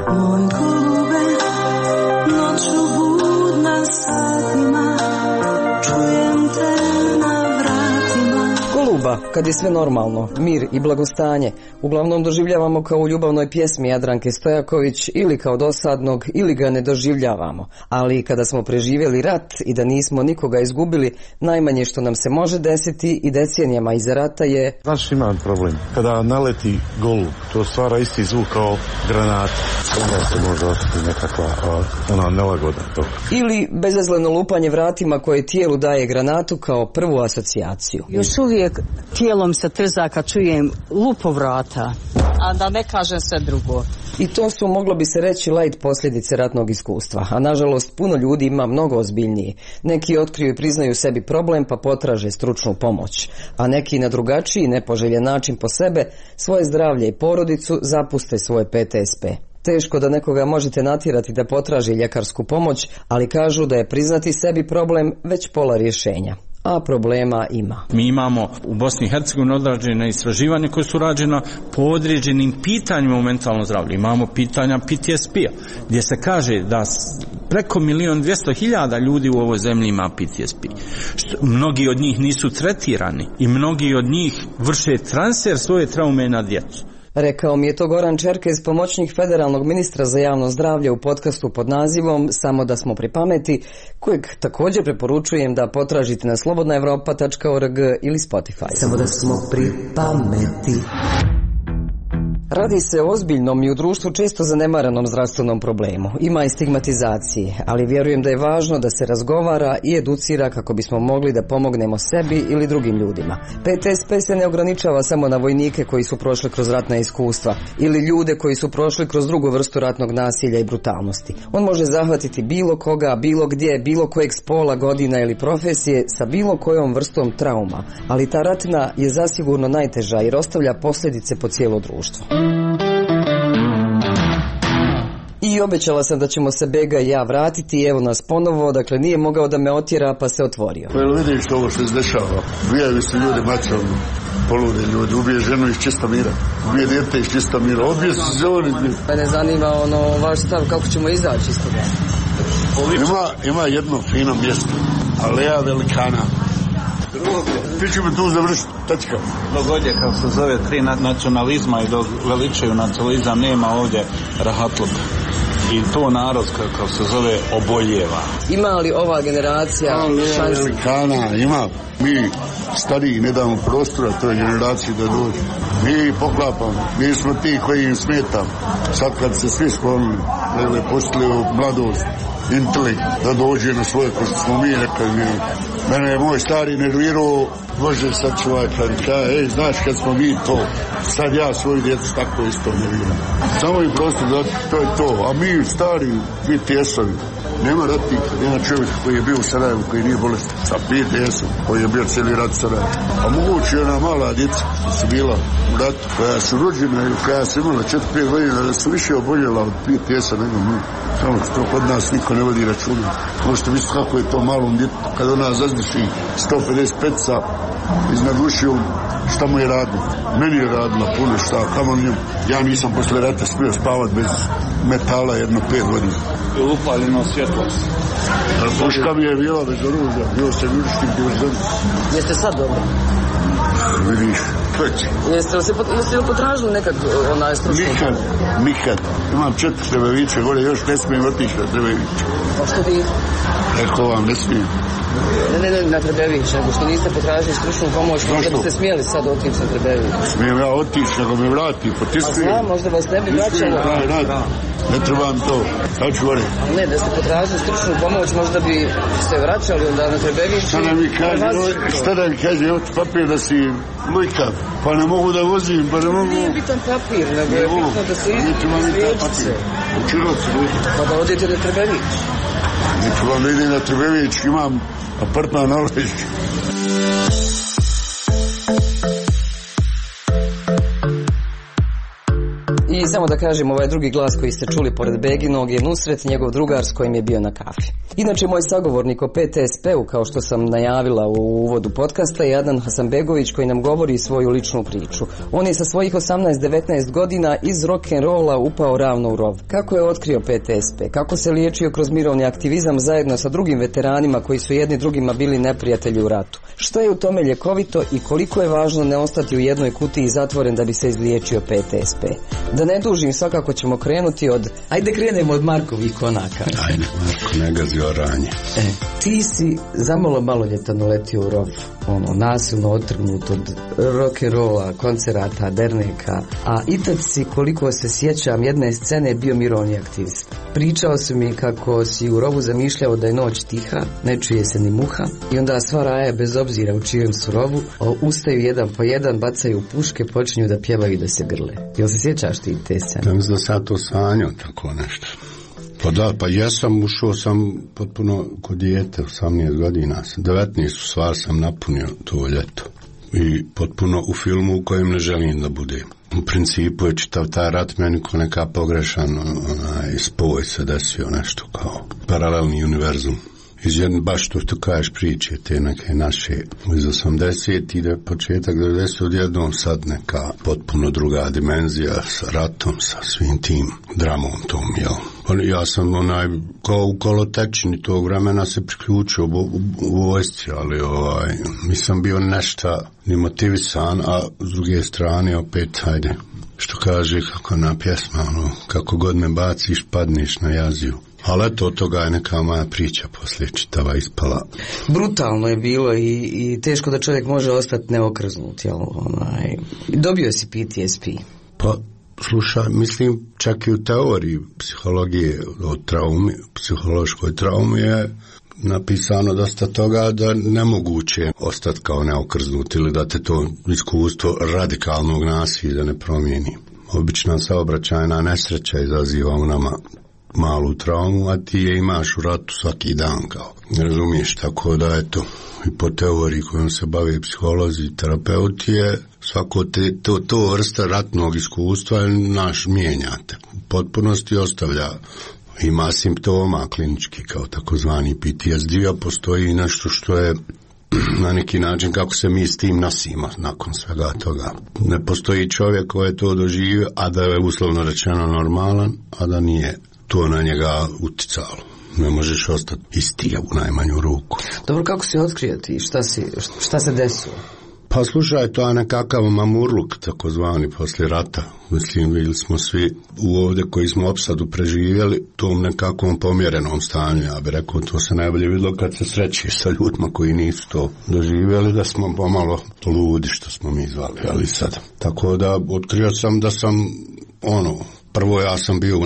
Speaker 9: Noću budna satima, čujem te na vratima.
Speaker 1: Goluba, kad je sve normalno, mir i blagostanje, uglavnom doživljavamo kao u ljubavnoj pjesmi Jadranke Stojaković ili kao dosadnog ili ga ne doživljavamo. Ali kada smo preživjeli rat i da nismo nikoga izgubili, najmanje što nam se može desiti i decenijama iza rata je...
Speaker 4: Znaš, imam problem. Kada naleti golub, to stvara isti zvuk kao granat. Onda se može osjetiti nekakva nelagoda toga.
Speaker 1: Ili bezazleno lupanje vratima koje tijelu daje granatu kao prvu asocijaciju.
Speaker 10: Još uvijek tijelom se trza kad čujem lupo vrata, a da ne kažem sve drugo.
Speaker 1: I to su, moglo bi se reći, light posljedice ratnog iskustva, a nažalost puno ljudi ima mnogo ozbiljniji. Neki otkriju i priznaju sebi problem pa potraže stručnu pomoć, a neki na drugačiji, nepoželjen način po sebe, svoje zdravlje i porodicu zapuste svoj PTSP. Teško da nekoga možete natjerati da potraži ljekarsku pomoć, ali kažu da je priznati sebi problem već pola rješenja. A problema ima.
Speaker 8: Mi imamo u Bosni i Hercegovini odrađene istraživanje koje su rađena po određenim pitanjima u mentalnom zdravlju. Imamo pitanja PTSP-a, gdje se kaže da preko 1.200.000 ljudi u ovoj zemlji ima PTSP. Mnogi od njih nisu tretirani i mnogi od njih vrše transfer svoje traume na djecu.
Speaker 1: Rekao mi je to Goran Čerkez, pomoćnik federalnog ministra za javno zdravlje u podcastu pod nazivom Samo da smo pri pameti, kojeg također preporučujem da potražite na slobodnaevropa.org ili Spotify. Samo da smo pri pameti. Radi se o ozbiljnom i u društvu često zanemaranom zdravstvenom problemu. Ima i stigmatizacije, ali vjerujem da je važno da se razgovara i educira kako bismo mogli da pomognemo sebi ili drugim ljudima. PTSP se ne ograničava samo na vojnike koji su prošli kroz ratna iskustva ili ljude koji su prošli kroz drugu vrstu ratnog nasilja i brutalnosti. On može zahvatiti bilo koga, bilo gdje, bilo kojeg spola, godina ili profesije sa bilo kojom vrstom trauma, ali ta ratna je zasigurno najteža jer ostavlja posljedice po cijelo društvo. I obećala sam da ćemo se Bega i ja vratiti, evo nas ponovo, dakle nije mogao da me otjera pa se otvorio.
Speaker 7: Pa vidiš ovo što se dešava, ubijaju se ljudi mačom, polude ljudi, ubije ženu iz čista mira, ubije djete iz čista mira, odbije se zoni.
Speaker 1: Mene zanima vaš stav kako ćemo izaći iz toga.
Speaker 7: Ima jedno fino mjesto, Aleja Velikana. Mi ćemo tu završiti, tačka.
Speaker 8: Dogodje kao se zove tri nacionalizma i dok veličaju nacionalizam nema ovdje rahatluka. I to narod kako se zove oboljeva.
Speaker 1: Ima li ova generacija šanse?
Speaker 7: Velikana, ima. Mi stariji ne damo prostora toj generaciji da dođe. Mi poklapamo, mi smo ti koji im smetamo. Sad kad se svi sklonili, postali u mladost, intelekt, da dođe na svoje, ko što smo mi rekli. Mene je moj stari nervirao, Bože sad čuvaj, ej, znaš kad smo mi to, sad ja svoju djecu tako isto nerviram. Samo i prostor da to je to, a mi stari, mi tjesovi. Nema ratnika, nema čovjek koji je bio u Sarajevu, koji nije bolestan, sa PTS-om, koji je bio cijeli rat Sarajevu. A moguće ona mala djeca koja su bila u ratu, koja su rođena ili koja su imala 4-5 godina, da su više oboljela od PTS-a nego mi. Samo što kod nas niko ne vodi računa. Možete misliti kako je to malom djetu, kada ona zazdiši 155-ca, iznad ušiju šta mu je radilo. Meni je radila puno šta, kamo njemu. Ja nisam posle rata smio spavat bez metala jedno 5 godina.
Speaker 8: Upaljeno svjetlost.
Speaker 7: Puška mi je bila bez oružja, bio se vidiškim diverzom.
Speaker 1: Jeste sad dobro?
Speaker 7: Vidiš, već.
Speaker 1: Jeste li potražili nekad onaj stručni?
Speaker 7: Nikad. Imam 4 Trebeviće, gore još ne smijem otići na Trebeviće.
Speaker 1: A što vi?
Speaker 7: Rekao vam, ne smijem.
Speaker 1: Ne na Trebević, nego što niste potražili stručnu pomoć, možda biste smijeli sad otići na Trebević.
Speaker 7: Smijem ja otići, nego me vrati, potiskujem.
Speaker 1: A znam, možda vas ne bi vraćalo.
Speaker 7: Ne trebam to, sad ću gore.
Speaker 1: Ne, da ste potražili stručnu pomoć, možda bi ste vraćali onda na Trebević.
Speaker 7: Šta da mi kaže, evo ti papir da si lujka, pa ne mogu da vozim, pa ne mogu...
Speaker 1: Nije bitan papir, nego je bitno da se izliječi.
Speaker 7: Učilo se lujka.
Speaker 1: Pa da odete na Trebević.
Speaker 7: Neću vam da idem na Trebević, imam apartman na Oležki.
Speaker 1: I samo da kažem, ovaj drugi glas koji ste čuli pored Beginog je Nusret, njegov drugar s kojim je bio na kafi. Inače, moj sagovornik o PTSP-u, kao što sam najavila u uvodu podcasta, je Adnan Hasanbegović, koji nam govori svoju ličnu priču. On je sa svojih 18-19 godina iz rock'n'rolla upao ravno u rov. Kako je otkrio PTSP? Kako se liječio kroz mirovni aktivizam zajedno sa drugim veteranima koji su jedni drugima bili neprijatelji u ratu? Što je u tome ljekovito i koliko je važno ne ostati u jednoj kutiji zatvoren da bi se izliječio PTSP? Da ne dužim, svakako ćemo krenuti od... Ajde krenemo od Markovih konaka.
Speaker 11: Ajde, Marko, ne gazi oranje.
Speaker 1: Ti si zamalo maloljetan uletio u rov, nasilno otrgnut od rock'n'rolla, koncerata, derneka, a i tad si, koliko se sjećam, jedne scene bio mirovni aktivist. Pričao si mi kako si u rovu zamišljao da je noć tiha, ne čuje se ni muha, i onda sva raja, bez obzira u čijem su rovu, ustaju jedan po jedan, bacaju puške, počinju da pjevaju i da se grle. Jel se sjećaš ti te scene?
Speaker 11: Ja mislim da sam to sanjao, tako nešto. Pa da, pa jesam, ušao sam potpuno kod dijete, 18 godina sam, 19 u stvar sam napunio to ljeto. I potpuno u filmu u kojem ne želim da budem. U principu je čitav taj rat meni ko neka pogrešan spoj se desio, nešto kao paralelni univerzum. Iz jedne, baš što tu kažeš priče, te neke naše iz 80 ide početak 90 odjednom sad neka potpuno druga dimenzija sa ratom, sa svim tim dramom tom, jel? Ja sam kao u kolotečini tog vremena se priključio u vojsci, ali nisam bio nešto ni motivisan, a s druge strane opet, hajde, što kaže kako na pjesma, kako god me baciš, padneš na jaziju. Ali eto, od toga je neka moja priča poslije čitava ispala.
Speaker 1: Brutalno je bilo i teško da čovjek može ostati neokrznut, jel? Dobio si PTSP.
Speaker 11: Pa, slušaj, mislim, čak i u teoriji psihologije o traumi, psihološkoj traumi je napisano dosta toga da nemoguće ostati kao neokrznut ili da te to iskustvo radikalnog nasilja ne promijeni. Obična saobraćajna nesreća izaziva u nama malu traumu, a ti je imaš u ratu svaki dan, kao. Razumiješ, tako da eto, i po teoriji kojom se bave psiholozi i terapeuti je svako to vrsta ratnog iskustva naš mijenjate. U potpunosti ostavlja, ima simptoma klinički kao takozvani PTSD, a postoji nešto što je na neki način kako se mi s tim nosimo nakon svega toga. Ne postoji čovjek koji je to doživio, a da je uslovno rečeno normalan, a da nije to na njega uticalo. Ne možeš ostati isti u najmanju ruku.
Speaker 1: Dobro, kako si otkrio ti? Šta se desilo?
Speaker 11: Pa slušaj, to je nekakav mamurluk, takozvani, poslije rata. Mislim, bili smo svi ovdje koji smo opsadu preživjeli tom nekakvom pomjerenom stanju. Ja bih rekao, to se najbolje vidjelo kad se srećiš sa ljudima koji nisu to doživjeli, da smo pomalo ludi, što smo mi zvali, ali sad. Tako da otkrio sam da sam prvo ja sam bio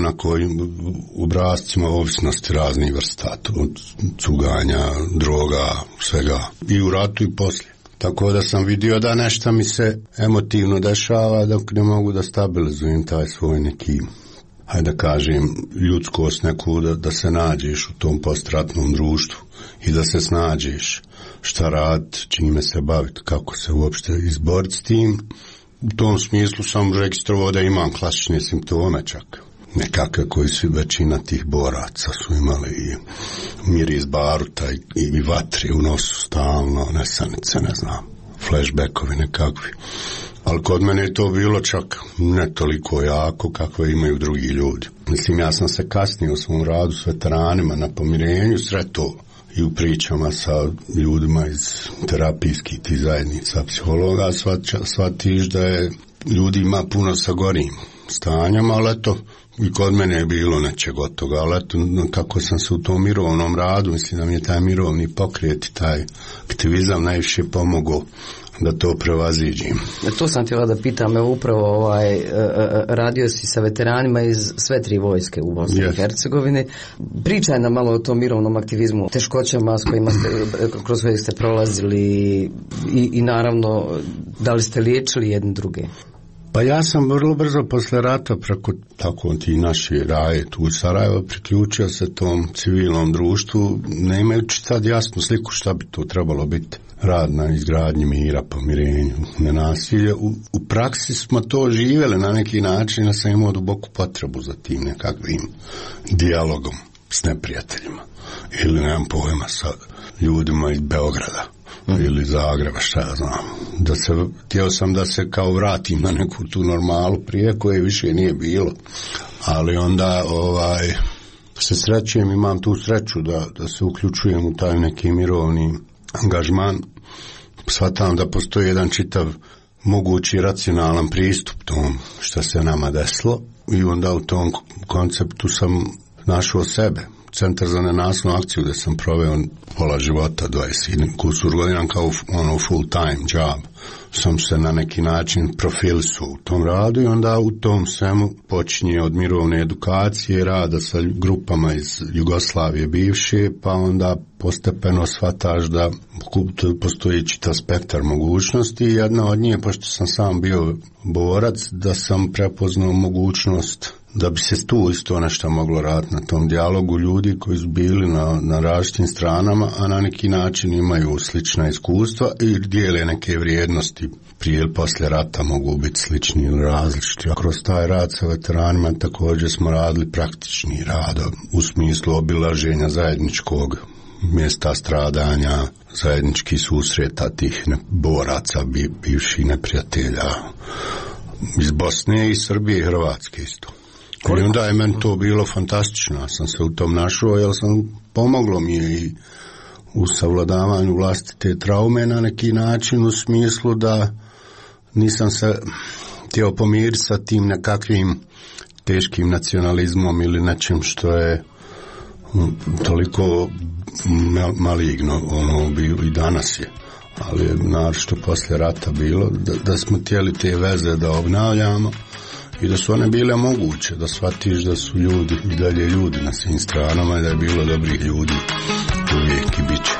Speaker 11: u obrascima ovisnosti raznih vrsta, od cuganja, droga, svega, i u ratu i poslije. Tako da sam vidio da nešto mi se emotivno dešava dok ne mogu da stabilizujem taj svoj neki, hajde da kažem, ljudskost neku, da se nađeš u tom postratnom društvu i da se snađeš šta raditi, čime se baviti, kako se uopšte izboriti s tim. U tom smislu sam registrovao da imam klasične simptome čak. Nekakve koji su većina tih boraca su imali i miris baruta i vatri u nosu stalno, nesanice, ne znam. flashbackovi nekakvi. Ali kod mene je to bilo čak ne toliko jako kako imaju drugi ljudi. Mislim, ja sam se kasnije u svom radu s veteranima na pomirenju sretao i u pričama sa ljudima iz terapijskih tih zajednica psihologa, shvatiš da je ljudima puno sa gorim stanjama, ali eto, i kod mene je bilo nečeg od toga, ali eto, kako sam se u tom mirovnom radu, mislim da mi je taj mirovni pokret i taj aktivizam najviše pomogao da to prevaziđim.
Speaker 1: To sam htjela da pitam, evo upravo radio si sa veteranima iz sve 3 vojske u Bosni i Hercegovini. Pričaj nam malo o tom mirovnom aktivizmu, teškoćama s kojima kroz koje ste prolazili i naravno da li ste liječili jedni druge?
Speaker 11: Pa ja sam vrlo brzo posle rata preko tako ti naši raje tu u Sarajevo priključio se tom civilnom društvu, ne imajući sad jasnu sliku šta bi to trebalo biti. Rad na izgradnji mira, pomirenju, nenasilje. U praksi smo to živjeli na neki način, ja sam imao duboku potrebu za tim nekakvim dijalogom s neprijateljima. Ili nemam pojma sa ljudima iz Beograda ili Zagreba, šta ja znam. Htio sam da se kao vratim na neku tu normalu prije koje više nije bilo. Ali onda se srećem, imam tu sreću da se uključujem u taj neki mirovni angažman. Shvatam da postoji jedan čitav mogući racionalan pristup tom što se nama desilo i onda u tom konceptu sam našao sebe. Centar za nenasilnu akciju gdje sam proveo pola života, 20 kusur godina kao full time job. Sam se na neki način profilisao u tom radu i onda u tom svemu počinje od mirovne edukacije, rada sa grupama iz Jugoslavije bivše, pa onda postepeno shvataš da postoji čitav spektar mogućnosti i jedna od njih, pošto sam sam bio borac, da sam prepoznao mogućnost da bi se tu isto nešto moglo raditi na tom dijalogu ljudi koji su bili na različitim stranama, a na neki način imaju slična iskustva i dijele neke vrijednosti prije ili poslije rata mogu biti slični ili različiti. A kroz taj rad sa veteranima također smo radili praktični rad u smislu obilaženja zajedničkog mjesta stradanja, zajedničkih susreta tih boraca, bivših neprijatelja iz Bosne i Srbije i Hrvatske isto. I onda je meni to bilo fantastično, ja sam se u tom našao, jer pomoglo mi je i u savladavanju vlastite traume na neki način, u smislu da nisam se htio pomiriti sa tim nekakvim teškim nacionalizmom ili nečim što je toliko maligno, i danas je, ali je naročito poslije rata bilo da smo htjeli te veze da obnavljamo i da su one bile moguće, da shvatiš da su ljudi i dalje ljudi na svim stranama i da je bilo dobrih ljudi uvijek i bit će.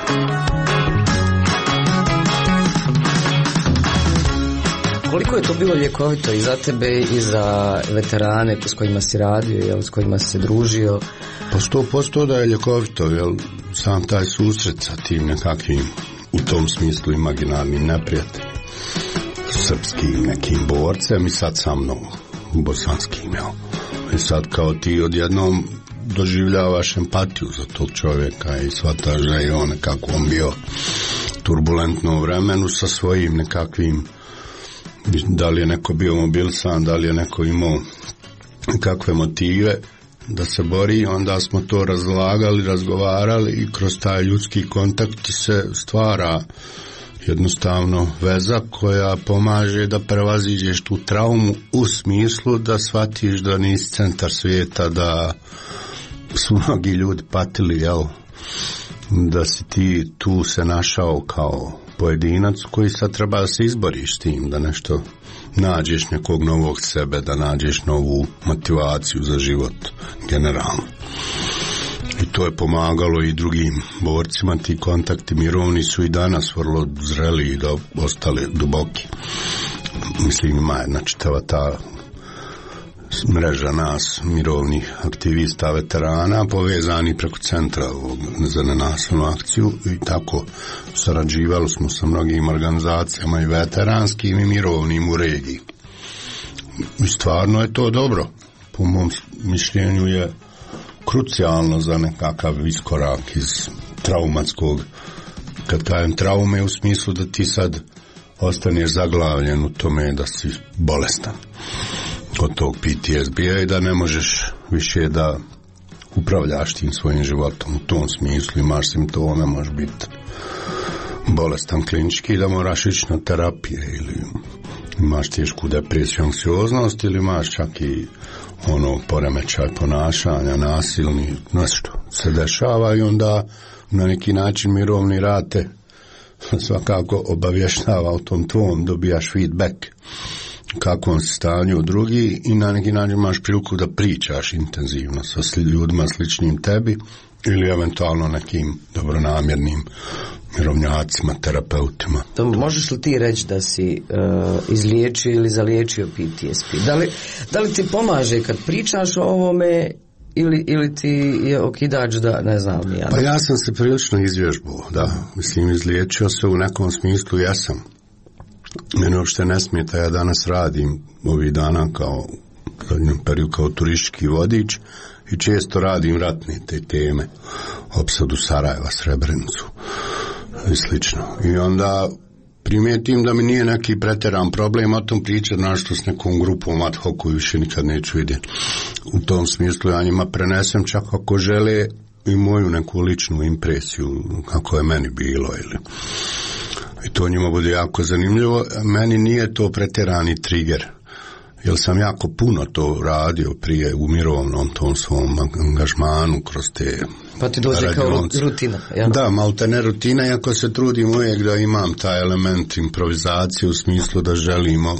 Speaker 1: Koliko je to bilo ljekovito i za tebe i za veterane s kojima si radio, s kojima si se družio?
Speaker 11: Pa 100% da je ljekovito, jer sam taj susret sa tim nekakvim, u tom smislu imaginarnim neprijateljem, srpskim nekim borcem i sad sa mnom, bosanskim, jel? I sad kao ti odjednom doživljavaš empatiju za tog čovjeka i shvataš da je on nekako on bio turbulentno u vremenu sa svojim nekakvim, da li je neko bio mobilisan, da li je neko imao kakve motive da se bori, onda smo to razlagali, razgovarali i kroz taj ljudski kontakt se stvara jednostavno veza koja pomaže da prevaziđeš tu traumu u smislu da shvatiš da nisi centar svijeta, da su mnogi ljudi patili, jel? Da si ti tu se našao kao pojedinac koji sad treba da se izboriš s tim, da nešto nađeš nekog novog sebe, da nađeš novu motivaciju za život generalno. I to je pomagalo i drugim borcima, ti kontakti mirovni su i danas vrlo zreli i da ostali duboki. Mislim, ima jedna čitava ta mreža nas, mirovnih aktivista, veterana, povezani preko centra za nenasilnu akciju i tako sarađivali smo sa mnogim organizacijama i veteranskim i mirovnim u regiji. I stvarno je to dobro. Po mom mišljenju je krucijalno za nekakav iskorak iz traumatskog, kad kažem traume u smislu da ti sad ostaneš zaglavljen u tome da si bolestan od tog PTSD-a i da ne možeš više da upravljaš tim svojim životom. U tom smislu imaš simptome, možeš biti bolestan klinički, da moraš ići na terapije ili imaš tešku depresiju, anksioznost ili imaš čak i poremećaj ponašanja, nasilni, nešto se dešava i onda na neki način mirovni rad te svakako obavještava o tom tvom, dobijaš feedback kakvom si stanju drugi i na neki način imaš priliku da pričaš intenzivno sa ljudima sličnim tebi ili eventualno nekim dobronamjernim mirovnjacima, terapeutima.
Speaker 1: To možeš li ti reći da si izliječio ili zaliječio PTSP? Da li ti pomaže kad pričaš o ovome ili ti je okidač da ne znam ni ja?
Speaker 11: Pa ja sam se prilično izvježbao, da. Mislim, izliječio se u nekom smislu, jesam. Mene uopšte ne smeta, ja danas radim ovih dana kao periodu kao turistički vodič i često radim ratne te teme, opsadu Sarajeva, Srebrenicu i slično. I onda primetim da mi nije neki pretjeran problem o tom pričati, što s nekom grupom ad hoc koju više nikad neću vidjeti. U tom smislu ja njima prenesem čak ako žele i moju neku ličnu impresiju kako je meni bilo ili i to njima bude jako zanimljivo. Meni nije to pretjerani trigger, jer sam jako puno to radio prije u mirovnom tom svom angažmanu kroz te
Speaker 1: pa ti dođe kao rutina. Ja?
Speaker 11: Da, malte ne rutina, iako se trudim uvijek da imam taj element improvizacije u smislu da želimo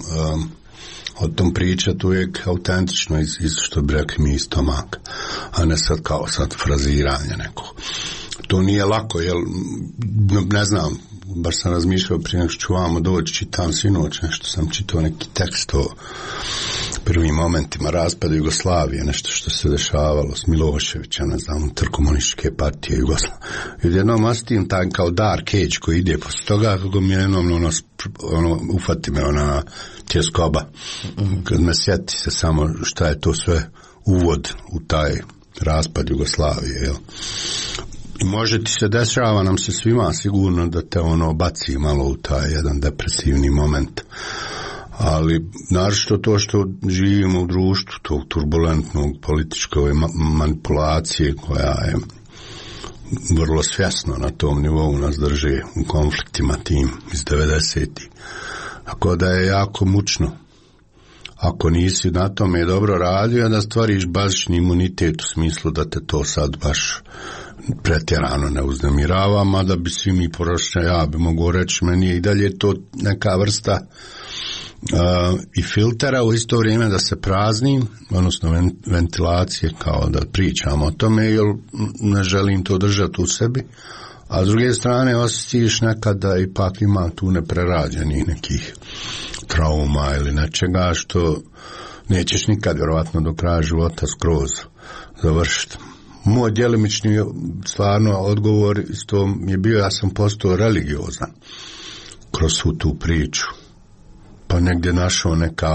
Speaker 11: o tom pričati uvijek autentično iz što bi rekli mi iz stomaka, a ne sad kao sad fraziranje nekog. To nije lako, jer ne znam, baš sam razmišljao prije nego što ću vamo doći, čitam sinoć, nešto sam čitao neki tekst o prvim momentima raspada Jugoslavije, nešto što se dešavalo s Miloševića, ne znam, unutar komunističke partije Jugoslavije. I jednom osjetim taj kao dark age koji ide posle toga, kako mi jednom ufati me ona tjeskoba. Kad me sjeti se samo šta je to sve uvod u taj raspad Jugoslavije, jel? I može ti se dešava nam se svima sigurno da te baci malo u taj jedan depresivni moment. Ali naročito to što živimo u društvu tog turbulentnog političke manipulacije koja je vrlo svjesno na tom nivou nas drži u konfliktima tim iz 90-ih. Tako da je jako mučno. Ako nisi na tome dobro radio, da stvoriš bazični imunitet u smislu da te to sad baš pretjerano ne uznemirava, mada bi svi mi poročne, ja bi mogu reći, meni je i dalje to neka vrsta i filtera u isto vrijeme da se prazni, odnosno ventilacije, kao da pričam o tome, jer ne želim to držati u sebi, a s druge strane osjetiš nekada ipak ima tu neprerađenih nekih trauma ili nečega što nećeš nikad vjerovatno do kraja života skroz završiti. Moj djelimični stvarno odgovor isto je bio, ja sam postao religiozan kroz svu tu priču, pa negdje našao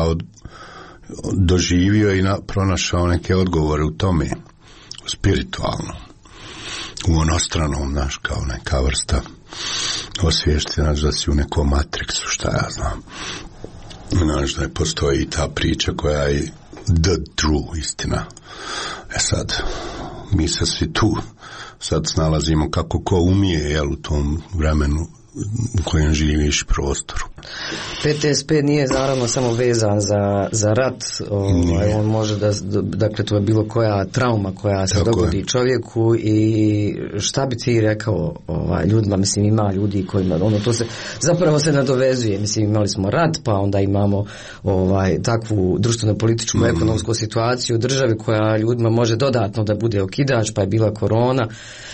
Speaker 11: doživio i pronašao neke odgovore u tome, spiritualno, u onostranom, kao neka vrsta osviješćena da si u nekom matriksu, šta ja znam. Da postoji i ta priča koja je the true istina. Sad, mi se svi tu sad snalazimo kako ko umije, u tom vremenu u kojem živiš prostoru.
Speaker 1: PTSP nije naravno samo vezan za rat, on može dakle to je bilo koja trauma koja se dogodi čovjeku. I šta bi ti rekao ljudima, mislim ima ljudi kojima to se zapravo se nadovezuje, mislim imali smo rat, pa onda imamo takvu društveno političku ekonomsku situaciju države koja ljudima može dodatno da bude okidač, pa je bila korona.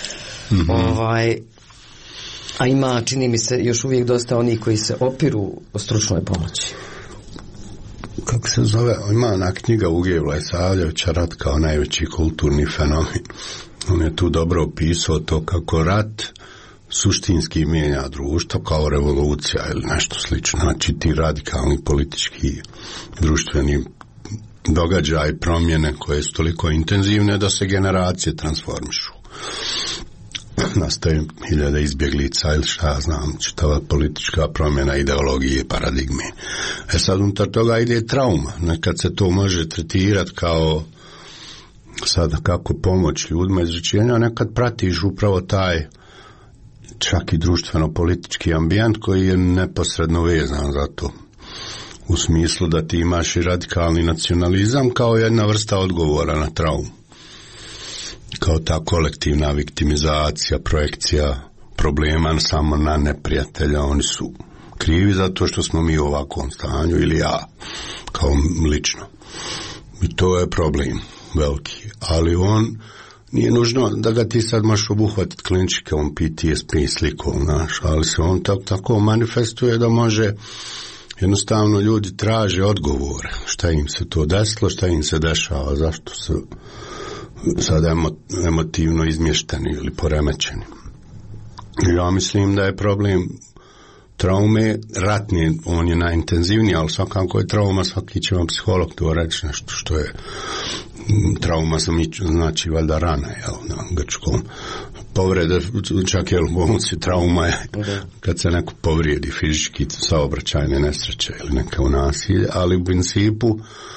Speaker 1: A ima, čini mi se, još uvijek dosta onih koji se opiru o stručnoj pomoći.
Speaker 11: Kako se zove, ima ona knjiga Uge Vlajsavljevića, Rat kao najveći kulturni fenomen. On je tu dobro opisao to kako rat suštinski mijenja društvo kao revolucija ili nešto slično. Znači ti radikalni politički društveni događaj, promjene koje su toliko intenzivne da se generacije transformišu. nastaje hiljada izbjeglica ili šta ja znam, čitava politička promjena ideologije, paradigme. Sad unutar toga ide trauma. Nekad se to može tretirati kao sada kako pomoć ljudima izrečenja, nekad pratiš upravo taj čak i društveno-politički ambijent koji je neposredno vezan za to. U smislu da ti imaš i radikalni nacionalizam kao jedna vrsta odgovora na traumu. Kao ta kolektivna viktimizacija, projekcija problema samo na neprijatelja. Oni su krivi zato što smo mi u ovakvom stanju ili ja kao lično. I to je problem veliki. Ali on nije nužno da ga ti sad možeš obuhvatiti kliničkom PTSP slikom, znaš, ali se on tako manifestuje da može jednostavno ljudi traže odgovore. Šta im se to desilo, šta im se dešava, zašto su sad emotivno izmješteni ili poremećeni. Ja mislim da je problem traume ratne, on je najintenzivniji, ali svakako je trauma, svaki će vam psiholog to reći nešto što je trauma, znači valjda rana, jel, na grčkom. Povrede, čak je u bolnici trauma je kad se neko povrijedi fizički, saobraćajne nesreće ili neka nasilje, ali u principu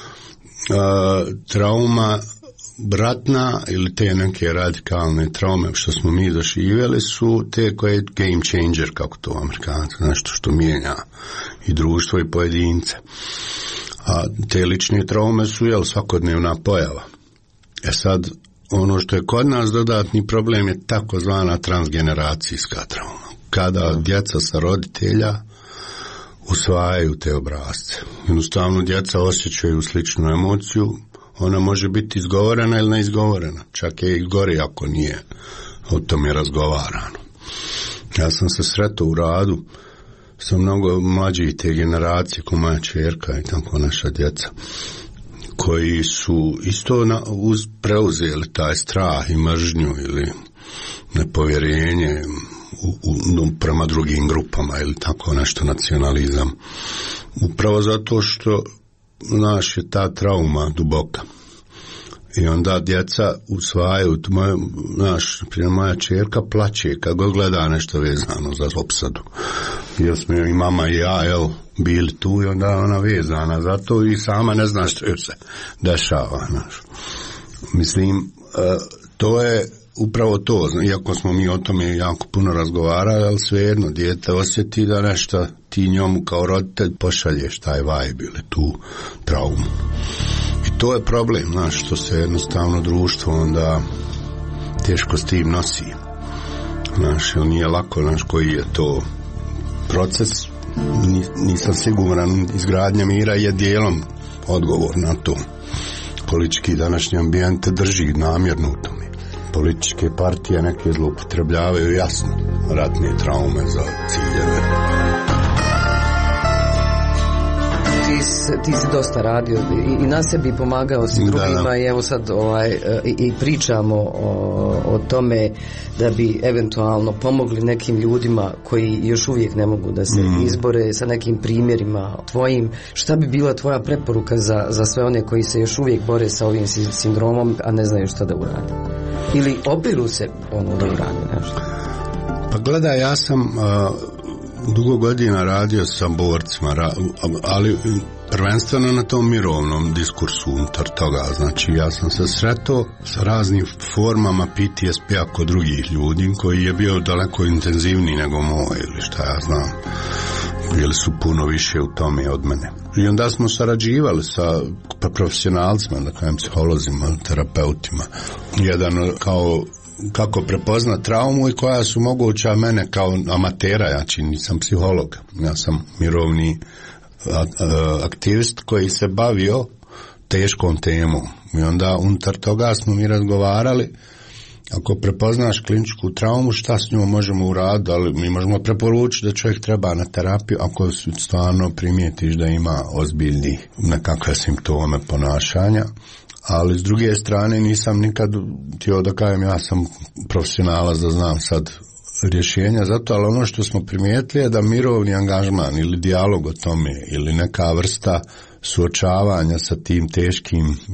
Speaker 11: trauma ratna ili te neke radikalne traume što smo mi doživjeli su te koje je game changer, kako to Amerikanci, nešto što mijenja i društvo i pojedince. A te lične traume su svakodnevna pojava. Sad, ono što je kod nas dodatni problem je takozvana transgeneracijska trauma. Kada djeca sa roditelja usvajaju te obrasce. Jednostavno djeca osjećaju sličnu emociju, ona može biti izgovorena ili neizgovorena. Čak je i gori ako nije o tome razgovarano. Ja sam se sretao u radu sa mnogo mlađih te generacije, ko moja čerka i tako naša djeca, koji su isto preuzeli taj strah i mržnju ili nepovjerenje prema drugim grupama ili tako nešto, nacionalizam. Upravo zato što naš je ta trauma duboka. I onda djeca usvajaju, moja čerka plaće kad god gleda nešto vezano za opsadu. Jer smo i mama i ja bili tu i onda ona vezana za to i sama ne zna što joj se dešava. Mislim, to je upravo to, iako smo mi o tome jako puno razgovarali, ali svejedno, dijete osjeti da nešto ti njemu kao roditelj pošalješ taj vibe ili tu traumu. I to je problem, što se jednostavno društvo onda teško s tim nosi. Nije lako, koji je to proces, nisam siguran, izgradnja mira je dijelom odgovor na to. Politički današnji ambijent drži namjerno u tome. Političke partije neke zloupotrebljavaju jasno ratne traume za ciljeve.
Speaker 1: Ti si dosta radio i na sebi pomagao si drugima i evo sad i pričamo o tome da bi eventualno pomogli nekim ljudima koji još uvijek ne mogu da se izbore sa nekim primjerima tvojim. Šta bi bila tvoja preporuka za sve one koji se još uvijek bore sa ovim sindromom, a ne znaju šta da urade? Ili opiru se da urade nešto?
Speaker 11: Pa gledaj, ja sam dugo godina radio sa borcima, ali prvenstveno na tom mirovnom diskursu unutar toga. Znači, ja sam se sretao sa raznim formama PTSP-a kod drugih ljudi, koji je bio daleko intenzivniji nego moj, ili šta ja znam. Bili su puno više u tome od mene. I onda smo sarađivali sa profesionalcima, da kažem, psiholozima, terapeutima. Jedan kao kako prepoznat traumu i koja su moguća mene kao amatera, ja nisam psiholog, ja sam mirovni aktivist koji se bavio teškom temom. I onda unutar toga smo mi razgovarali, ako prepoznaš kliničku traumu, šta s njom možemo uraditi, ali mi možemo preporučiti da čovjek treba na terapiju ako stvarno primijetiš da ima ozbiljnih nekakve simptome ponašanja. Ali s druge strane nisam nikad htio da kažem ja sam profesionalac da znam sad rješenja za to, ali ono što smo primijetili je da mirovni angažman ili dijalog o tome ili neka vrsta suočavanja sa tim teškim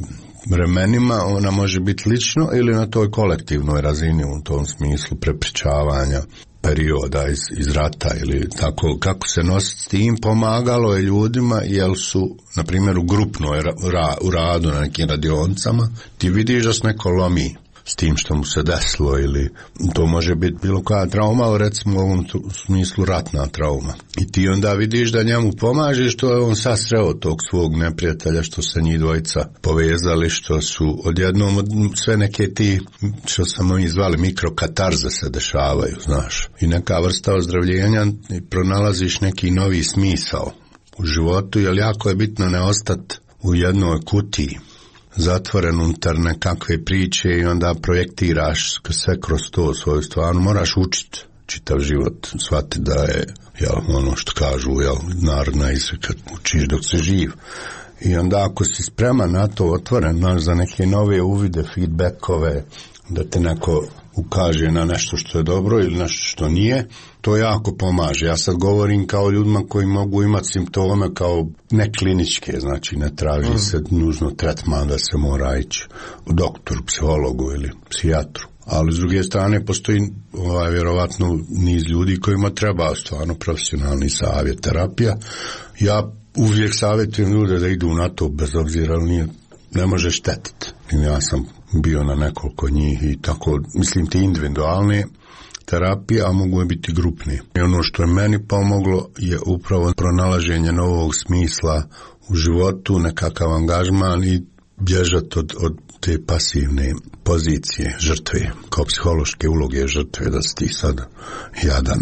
Speaker 11: vremenima, ona može biti lično ili na toj kolektivnoj razini u tom smislu prepričavanja perioda iz rata ili tako, kako se nositi s tim. Pomagalo je ljudima jer su, na primjer, u grupnoj u radu na nekim radionicama, ti vidiš da se neko lomi s tim što mu se desilo, ili to može biti bilo koja trauma, ali recimo u ovom smislu ratna trauma. I ti onda vidiš da njemu pomaže što je on sasreo tog svog neprijatelja, što se njih dvojica povezali, što su odjednom sve neke ti, što smo mi zvali mikrokatarze se dešavaju, znaš. I neka vrsta ozdravljenja i pronalaziš neki novi smisao u životu, jer jako je bitno ne ostati u jednoj kutiji zatvoren unutar nekakve priče i onda projektiraš sve kroz to svoju stvarno. Moraš učiti čitav život, shvati da je ono što kažu narodna izreka, učiš dok se živ. I onda ako si spreman na to, otvoren za neke nove uvide, feedbackove, da te neko ukaže na nešto što je dobro ili nešto što nije, to jako pomaže. Ja sad govorim kao ljudima koji mogu imati simptome kao nekliničke, znači ne traži se nužno tretman da se mora ići u doktoru, psihologu ili psihijatru. Ali s druge strane postoji vjerovatno niz ljudi kojima treba stvarno profesionalni savjet, terapija. Ja uvijek savjetujem ljude da idu na to bez obzira, ali ne može štetiti. Ja sam bio na nekoliko njih i tako, mislim ti individualne terapije, a mogu biti grupne. I ono što je meni pomoglo je upravo pronalaženje novog smisla u životu, nekakav angažman i bježati od te pasivne pozicije žrtve, kao psihološke uloge žrtve, da si ti sad jadan,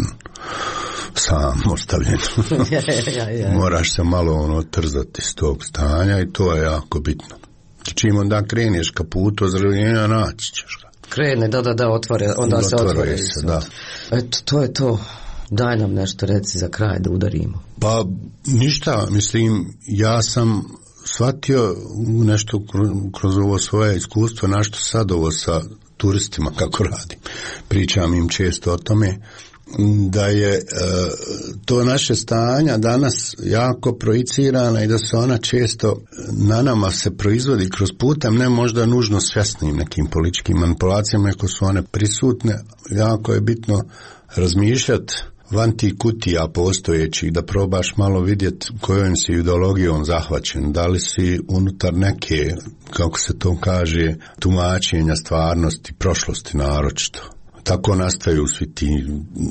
Speaker 11: sam ostavljen. Moraš se malo trzati s tog stanja i to je jako bitno. Čim onda kreneš ka putu ozdravljenja, naći ćeš ga.
Speaker 1: Krene, onda se otvore.
Speaker 11: Da.
Speaker 1: Eto, to je to. Daj nam nešto, reci za kraj da udarimo.
Speaker 11: Pa ništa, mislim, ja sam shvatio nešto kroz ovo svoje iskustvo, našto sad ovo sa turistima kako radim. Pričam im često o tome da je to naše stanja danas jako projicirana i da se ona često na nama se proizvodi kroz putem, ne možda nužno svjesnim nekim političkim manipulacijama, neko su one prisutne. Jako je bitno razmišljati van tih kutija postojećih, da probaš malo vidjeti kojom si ideologijom zahvaćen, da li si unutar neke, kako se to kaže, tumačenja stvarnosti, prošlosti naročito. Tako nastaju svi ti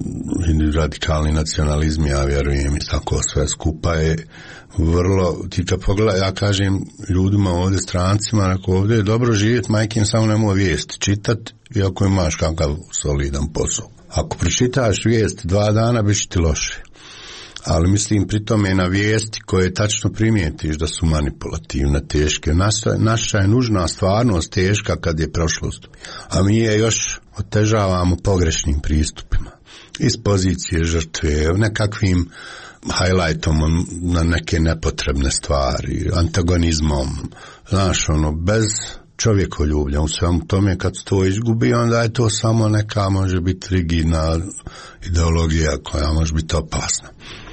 Speaker 11: radikalni nacionalizmi, ja vjerujem, i tako sve skupa je vrlo, ti kad pogledaj, ja kažem ljudima ovdje, strancima, ako ovdje je dobro živjeti, majkin, samo nemoj vijesti čitati, iako imaš kakav solidan posao. Ako pročitaš vijesti 2 dana, biš ti loše. Ali mislim, pri tome na vijesti koje tačno primijetiš da su manipulativne, teške. Naša je nužna stvarnost teška kad je prošlost. A mi je još otežavamo pogrešnim pristupima. Iz pozicije žrtve, nekakvim highlightom na neke nepotrebne stvari, antagonizmom. Znaš, bez čovjekoljublja u svemu tome, kad se to izgubi, onda je to samo neka, može biti rigidna ideologija koja može biti opasna.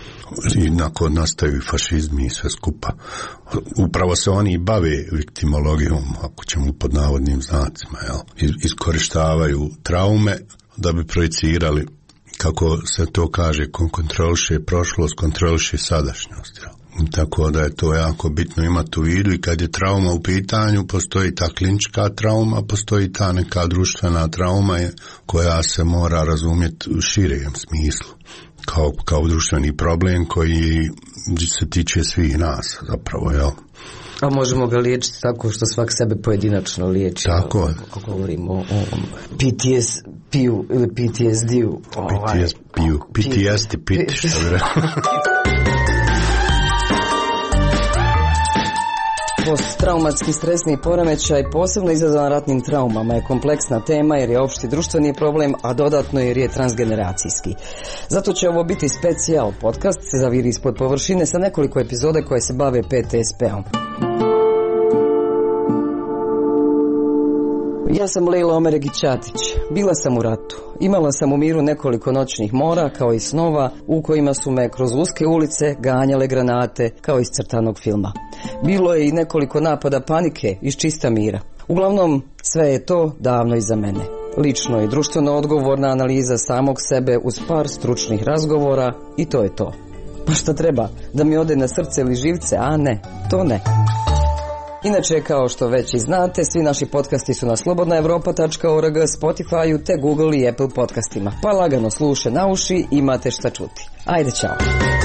Speaker 11: I nakon nastaju fašizmi i sve skupa. Upravo se oni bave viktimologijom, ako ćemo pod navodnim znacima, iskorištavaju traume da bi projicirali, kako se to kaže, kontroliše prošlost, kontroliše sadašnjost. Tako da je to jako bitno imati u vidu, i kad je trauma u pitanju, postoji ta klinička trauma, postoji ta neka društvena trauma koja se mora razumjeti u širem smislu. Kao društveni problem koji se tiče svih nas zapravo, jel?
Speaker 1: A možemo ga liječiti tako što svak sebe pojedinačno liječi.
Speaker 11: Tako je.
Speaker 1: Ako govorimo o PTSP-u ili PTSD-u.
Speaker 11: PTSD, što bi rekao.
Speaker 1: Posttraumatski stresni poremećaj, posebno izazvan ratnim traumama, je kompleksna tema jer je opšti društveni problem, a dodatno jer je transgeneracijski. Zato će ovo biti specijal podcast Zaviri ispod površine sa nekoliko epizode koje se bave PTSP-om. Ja sam Lejla Omeregić-Ćatić. Bila sam u ratu. Imala sam u miru nekoliko noćnih mora, kao i snova, u kojima su me kroz uske ulice ganjale granate, kao iz crtanog filma. Bilo je i nekoliko napada panike iz čista mira. Uglavnom, sve je to davno iza mene. Lično i društveno odgovorna analiza samog sebe uz par stručnih razgovora i to je to. Pa šta treba? Da mi ode na srce ili živce? A ne, to ne. Inače, kao što već i znate, svi naši podcasti su na slobodnaevropa.org, Spotify-u te Google i Apple podcastima. Pa lagano sluše na uši, imate šta čuti. Ajde, čao.